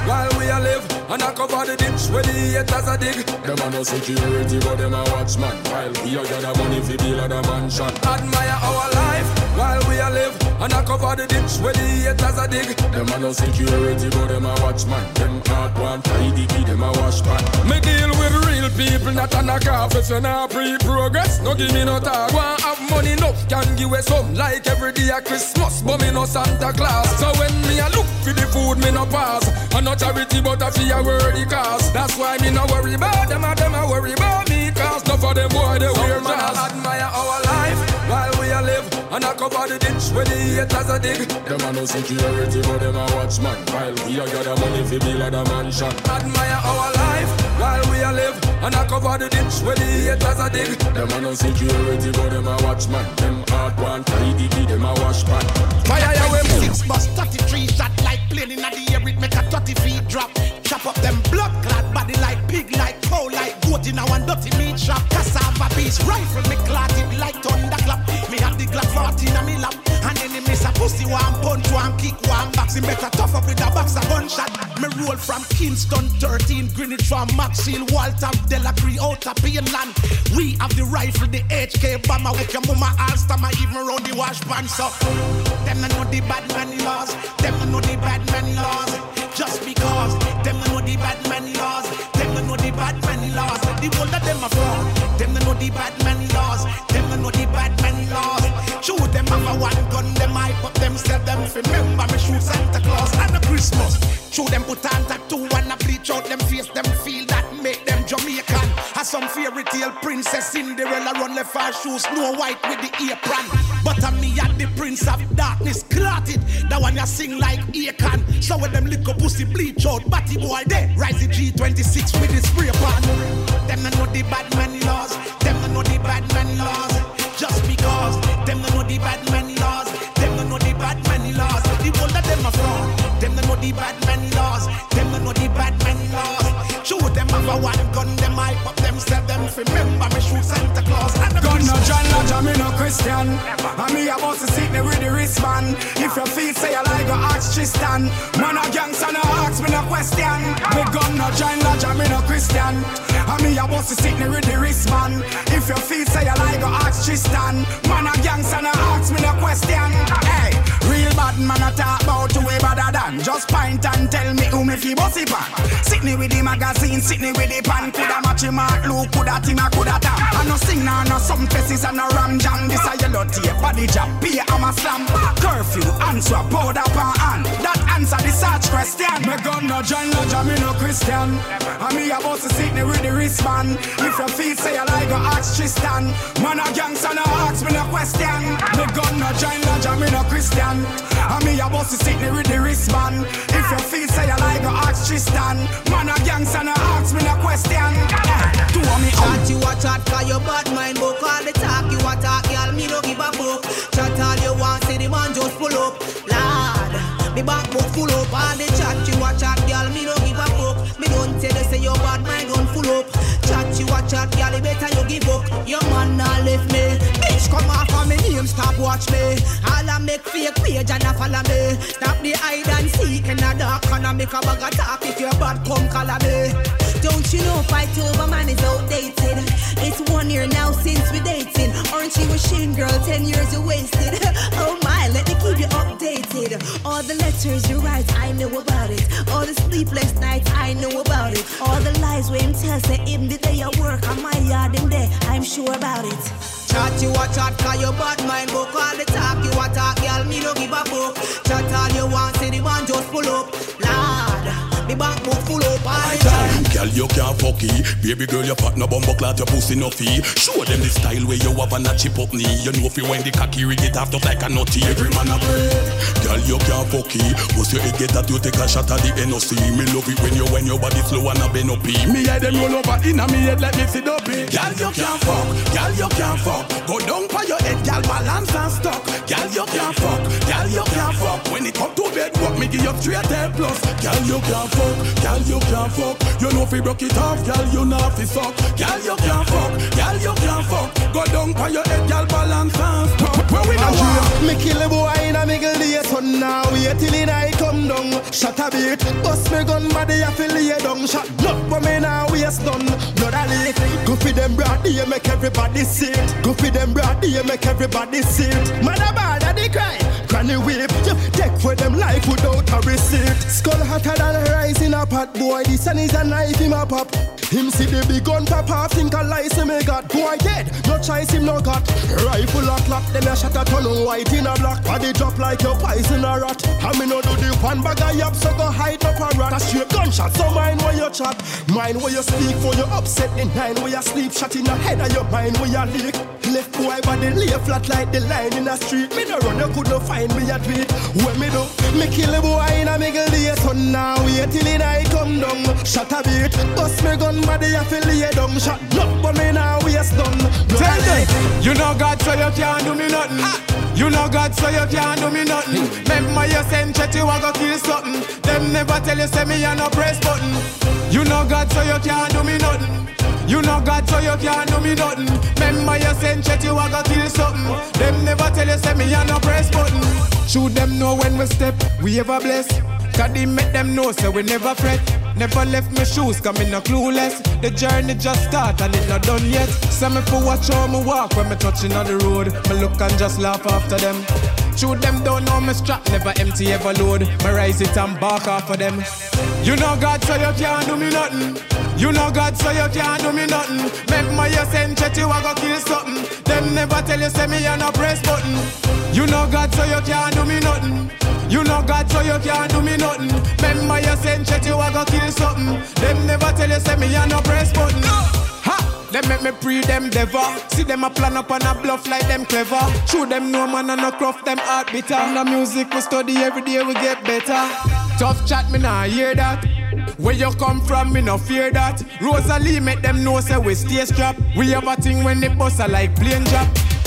while we a live. And I cover the ditch where the haters a dig. Them a no security, but them a watchman. While we a gather money fi build a the mansion. Admire our life while we a live. And I cover the ditch where the haters a dig. Them a no security, but them a watchman. Them hard one tidy key, them a wash pan. Me deal with real people, not a knock off. If you not pre-progress, no give me no talk. Want have money enough, can give away some. Like every day a Christmas, but me no Santa Claus. So when me a look for the food, me no pass. And no charity, but a fear worthy cause. That's why me no worry about them, and them a worry about me. Cause no for them boy, they wear jazz. Admire our life while we a live. And I cover the ditch where the haters a dig. Them a no security, but them a watchman. While we a gather money fi build a the mansion. Admire our life while we a live. And I cover the ditch where the haters a dig. Them a no security, but them a watchman. Them hard one tidy key, them a wash pan. Fire ya we move. Six bus thirty-three shot like plane inna the air. It make a thirty feet drop. Chop up them blood clad body like pig, like cow, like goat in a one dirty meat shop. Cassava piece rifle me clot it like thunderclap. Me have the Glock fourteen a me lap. And enemies a pussy one punch, one kick, one box. Him better tough up with a box a gunshot. Me roll from Kingston, thirteen Greenwich from Maxfield, Walter, Delacree, out of Painland. We have the rifle, the H K bomber. With your mama Alstom, even round the wash pan. So them no know the bad man laws. Them no know the bad man laws. Just because them no know the bad man laws. Them no know the bad man laws. The whole of them are fraud. Them no know the bad man laws. Them no know the bad man laws. Shoot them have a one gun. Them hype up themselves. Them if remember me shoot Santa Claus and a Christmas. Shoot them put on tattoo and a bleach out them face. Them feel that make them Jamaican. As some fairy tale princess Cinderella run left her shoes. Snow White with the apron. But I'm me at the prince of darkness. Clotted. That one you sing like Akon. So when them lick up pussy bleach out. Batty boy there. Rise the G twenty-six with the spray pan. Them no know the bad man laws. Them no know the bad man laws. Just because them no know the bad man laws. Them no know the bad man laws. The whole of them are fraud. Them no know the bad man laws. Them no know the bad man laws. Shoot them have a one gun. Them hype up themselves. Them if remember me shoot Santa Claus and the gun no John Lodge, me no Christian. And me about to sit there with the wristband. If you feel say you like go ask Tristan. Man a gangster no ask me no question. Me gun no John Lodge, me no Christian. And me about to sit there with the wristband. If you feel say you like go ask Tristan. Man a gangster no ask me no question. Hey, real bad man a talk about you way better than. Just point and tell me who me fi bossy pan. Sit me with the magazine, sit me with the pan. Coulda match him out, look, coulda team, a coulda tap. I no sing now, no some faces and no ram jam. This a yellow tape, body jam, pay I'm a slam. Curfew, answer, powder pan hand. That answer the search question. Me gun no John Lodge, me no Christian. And me about to sit me with the wristband. If you feel say you like go ask Tristan. Man a gangster no ask me no question. Me gun no John Lodge, me no Christian. And me about to sit me with the wristband. If you feel say you like go ask Tristan. Man a gangster no ask me no question. Do me chat you a chat, cause your bad mind book. All the talk you a talk, y'all me no give a fuck. Chat all you want, say the man just pull up. Lord, me back book full up. All the chat you a chat, y'all me no give a fuck. Me don't tell you say your bad mind don't full up. Chat you a chat, y'all better you give up. Your man nah left me. Bitch come off of me name, stop watch me. All I make fake page and a follow me. Stop the hide and seek in the dark and I make a bag of talk. If your bad come call me. Don't you know fight over man is outdated? It's one year now since we dating. Aren't you ashamed, girl? Ten years you wasted. Oh my, let me keep you updated. All the letters you write, I know about it. All the sleepless nights, I know about it. All the lies when him tell say him the day I work on my yard him there, I'm sure about it. Chat you a chat, cause your bad mind book. All the talk you a talk, y'all me no give a fuck. Chat all you want, say the man just pull up. Lord, me bank book full up all the time. Girl, you can't fuck it. Baby girl, your partner bumbo clot, your pussy no fee. Show them the style where you have a not chip up knee. You know if you wind the cocky rig it after like a nutty. Every man a pray. Girl, you can't fuck it. Once you get that, you take a shot at the N O C. Me love it when you when your body slow and a bend up. Me head them roll over inna me head like me sit up. Girl, you can't fuck. Girl, you can't fuck. Go down for your head, girl, balance and stuck. Girl, you can't fuck. Girl, you can't fuck. When it come to bed, what me give you straight A plus. Girl, you can't fuck. Girl, you can't fuck. You know if you broke it off, girl, you know if you suck. Girl, you can't fuck. Girl, you can't fuck. Go down for your head, girl, balance and stuck. So we don't want. Me kill a boy in a middle day, so now wait till the night come down. Shot a beat, bust me gun body a fill lay down. Shot not but me now waste done. Blood a leak. Go for them broad day, make everybody see it. Go for them broad day, make everybody see it. Mother bad a the cry, granny whip. You take for them life without a receipt. Skull hotter than rice in a pot, boy. The sun is a knife in a pop. Him see the big gun pop off, think a lice him me got. Boy dead, no choice him no got. Rifle a clock, then a shot a ton of white in a black. Body drop like your pies in a rat. And me no do the one bag of yap, so go hide up a rat. A straight gunshot, so mind where you chat. Mind where you speak for you upset the nine. Where you sleep, shot in the head of your mind where you leak. Left boy body lay flat like the line in the street. Me no run, you couldn't find me a tweet. When me do, me kill a boy in a middle day. So now wait till the night come down. Shot a beat, bust me gun body a fill lay down. Shot not but me now waste done. Tell them, you know God so you can't do me nothing. Ah. You know God so you can't do me nothing. Remember you send chat you a go kill something. Them never tell you say me a no press button. You know God so you can't do me nothing. You know God so you can't do me nothing. Remember you send chat you a go kill something. Them never tell you say me a no press button. Shoot them know when we step, we ever bless. Cause they make them know so we never fret. Never left my shoes, cause me no clueless. The journey just start and it not done yet. So me for watch how me walk when me touching on the road. Me look and just laugh after them. Shoot them don't know me strap, never empty ever load. Me rise it and bark off of them. You know God so you can't do me nothing. You know God so you can't do me nothing. Remember you send chat you a go kill something. Them never tell you say me a no press button. You know God so you can't do me nothing. You know God so you can't do me nothing. Remember you send chat you a go kill something. Them never tell you say me a no press button. Ha! Them make me pre them dever. See them a plan up and a bluff like them clever. Show them no man and no cruff them heart bitter. And the music we study every day we get better. Tough chat me nah hear that. Where you come from me no fear that. Rosalie make them know say we stay strapped. We have a thing when they bust a like plane drop.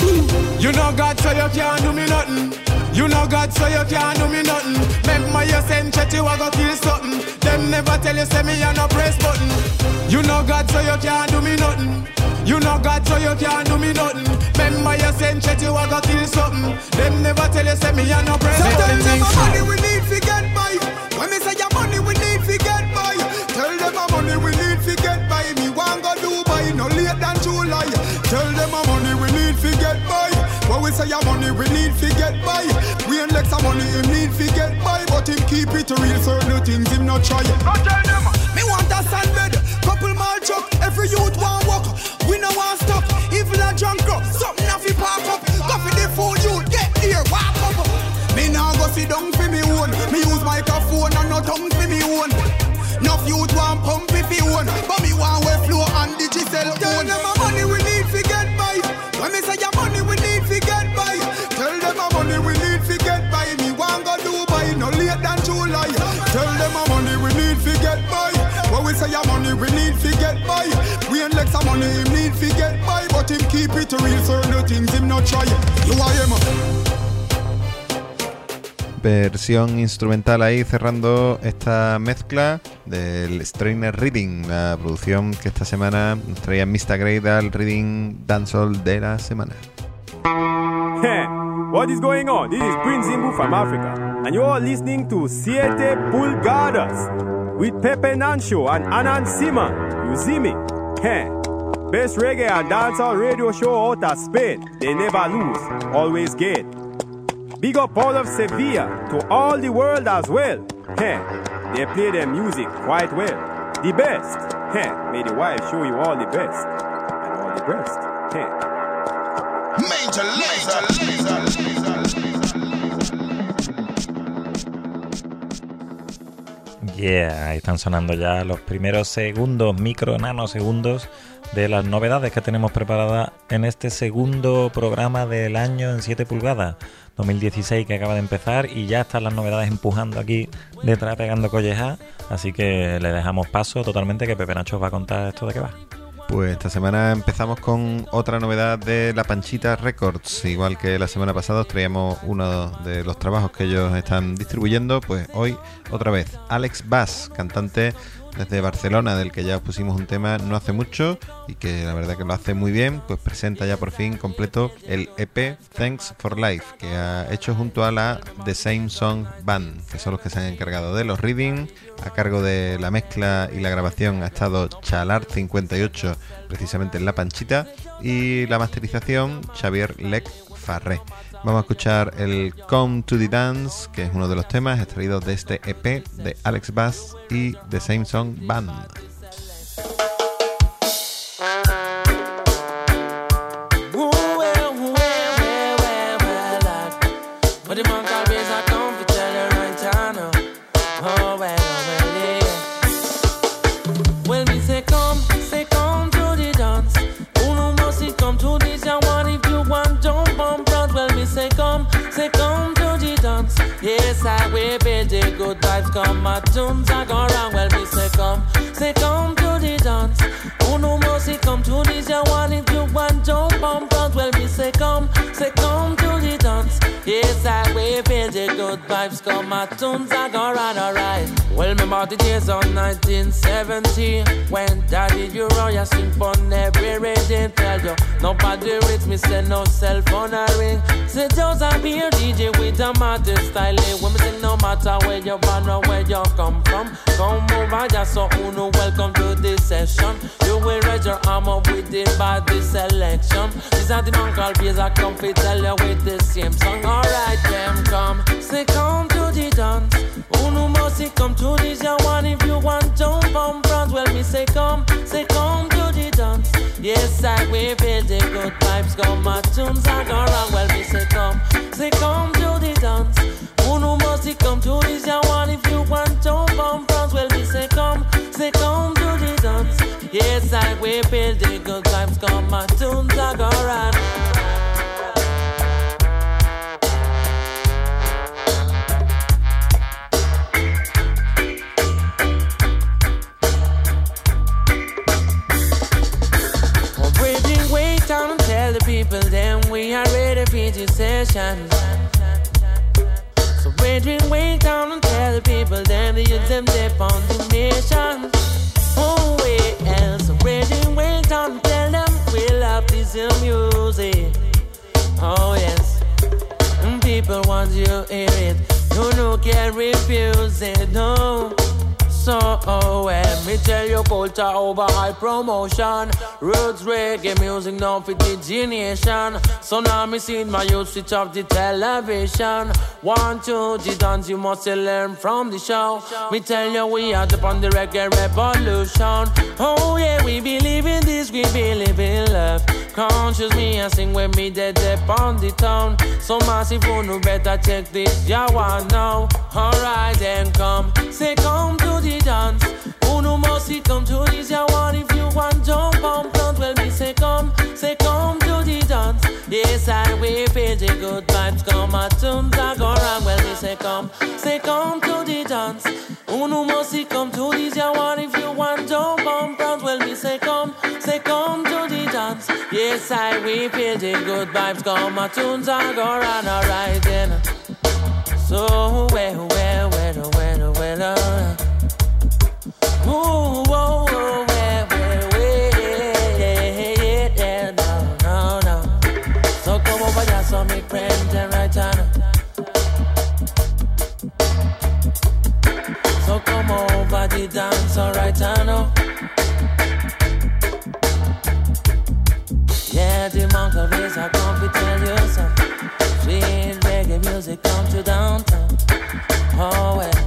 You know God so you can't do me nothing. You know God so you can't do me nothing. Remember you send chat you a go kill something. Them never tell you say me a no press button. You know God so you can't do me nothing. You know God so you can't do me nothing. Remember you send chat you a go kill something. Them never tell you say me a no press button. Tell them a money we need fi get by. When me say your money we need fi get by. Tell them a money we need fi get by. Me want go Dubai no late than July. Tell them a money we need fi get by. When we say your money we need fi get by. We ain't like some money him need fi get by. But him keep it real, certain things him not try. Not tell them. Me want a sandbed, couple mall truck. Every youth want walk. We no want stop. Evil and drunk up, something a fi park up. Go for the food youth, get here, walk up. Me now go sit down for me own. Me use microphone and no tongue for me own. Enough youth want pump if you own. But me want we flow and digital own. Tell them a money we need fi get by. When me say your money we need fi get by. Tell them a money we need fi get by. Me want go Dubai no late than July. Tell them a money we need fi get by. When we say your money we need fi get by. We ain't like some money him need fi get by. But him keep it real, certain things him not try. You are him. Versión instrumental ahí cerrando esta mezcla del Strainer Reading, la producción que esta semana nos traía mister Grey al Reading Dancehall de la semana. Hey, what is going on? This is Prince Zimbu from Africa, and you are listening to Siete Pulgadas with Pepe Nancho and Anan Siman. You see me? Hey, best reggae and dancehall radio show out of Spain. They never lose, always get. Big up all of Sevilla to all the world as well. Hey, they play their music quite well. The best. Hey, may the wife show you all the best and all the best. Hey. Major laser. Yeah, ahí están sonando ya los primeros segundos, micro nanosegundos de las novedades que tenemos preparadas en este segundo programa del año en siete pulgadas, dos mil dieciséis, que acaba de empezar, y ya están las novedades empujando aquí detrás, pegando collejas, así que le dejamos paso totalmente, que Pepe Nacho os va a contar esto de qué va. Pues esta semana empezamos con otra novedad de La Panchita Records. Igual que la semana pasada os traíamos uno de los trabajos que ellos están distribuyendo, pues hoy otra vez Alex Bass, cantante desde Barcelona, del que ya os pusimos un tema no hace mucho y que la verdad que lo hace muy bien, pues presenta ya por fin completo el E P Thanks for Life, que ha hecho junto a la The Same Song Band, que son los que se han encargado de los reading. A cargo de la mezcla y la grabación ha estado Chalar cincuenta y ocho, precisamente en La Panchita, y la masterización Xavier Lec Farré. Vamos a escuchar el Come to the Dance, que es uno de los temas extraídos de este E P de Alex Bass y The Same Song Band. Yes, I will build the good vibes, come my tunes are gone wrong. Well, me say come, say come to the dance. Oh no mercy, come to this, you want if you want jump on front. Well, me say come, say come to the dance. Yes, I will build the good vibes, come my tunes are gone wrong, alright. Well, remember the days of nineteen seventy, when Daddy Uriah sing fun every radio tell you. Nobody reach me, say no cell phone a ring. Say just a beer D J with a matter style. When me say no matter where you're born or where you come from, come over just so uno welcome to this session. You will raise your arm up with the body selection. These are the man called Blaze, I come to tell you with the same song. Alright, them come, say come to the dance. Uno must say come to this, you want if you want jump on front. Well, me say come, say come to the dance. Yes, I will feel the good vibes, come my tunes are gone wrong. Well, me say come, say come to the dance. Uno must come to this, you want if you want jump on front. Well, me say come, say come to the dance. Yes, I will feel the good vibes, come my tunes are gone wrong. Down and tell the people then we are ready for the session. So brethren, wait down and tell the people then the youth them dip on the nation. Oh well, so brethren, wait down and tell them we love this music. Oh yes, and people want you to hear it, you no can refuse it, no. So, oh, let me tell you, culture over high promotion. Roots reggae music now for the generation. So now me see my youth switch off the television. One, two, the dance you must learn from the show. Me tell you, we are upon the reggae revolution. Oh yeah, we believe in this, we believe in love. Conscious me and sing with me dead up on the town. So massive, you no better check this, you want now. Alright then come, say come to the dance. Uno must come to this, you want if you want jump on front. Well, me say come, say come to the dance. Yes, I will feel the good vibes, come my tunes are gone wrong. Well, me say come, say come to the dance. Uno must come to this, you want if you want jump on front. Well, me say come, say come to the dance. Yes, I will feel the good vibes, come my tunes are gone wrong. Alright then. So, well, well, well, well, well, uh. Ooh, whoa, whoa, well, well, well, yeah, yeah, no, no, no. So come over here, so make friends and right on. So come over the dance, alright, I know. Yeah, the monk of his, I come to tell you something. Sweet reggae music come to downtown. Oh, well.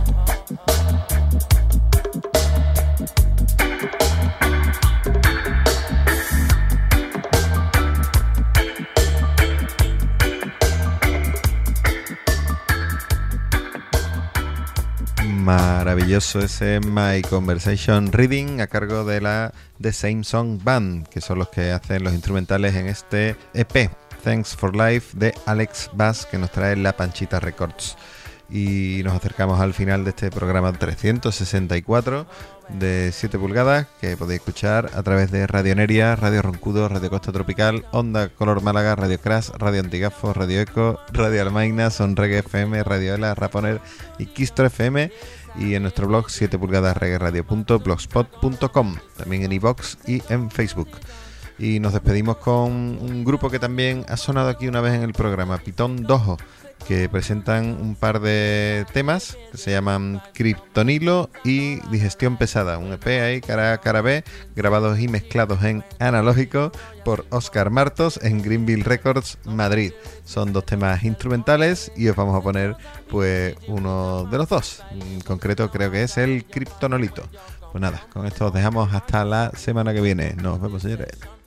Maravilloso ese My Conversation Reading a cargo de la The Same Song Band, que son los que hacen los instrumentales en este E P Thanks for Life de Alex Bass, que nos trae La Panchita Records. Y nos acercamos al final de este programa trescientos sesenta y cuatro, de siete pulgadas que podéis escuchar a través de Radioneria, Radio Roncudo, Radio Costa Tropical, Onda Color Málaga, Radio Crash, Radio Antigafo, Radio Eco, Radio Almaina, Son Reggae F M, Radio Ela, Raponer y Quistro F M, y en nuestro blog siete pulgadas reggae radio punto blogspot punto com, también en iVoox y en Facebook. Y nos despedimos con un grupo que también ha sonado aquí una vez en el programa, Pitón Dojo, que presentan un par de temas que se llaman Kryptonilo y Digestión Pesada, un E P ahí, cara A, cara B, grabados y mezclados en analógico por Oscar Martos en Greenville Records, Madrid. Son dos temas instrumentales y os vamos a poner pues uno de los dos. En concreto creo que es el Kryptonolito. Pues nada, con esto os dejamos hasta la semana que viene. Nos vemos, señores.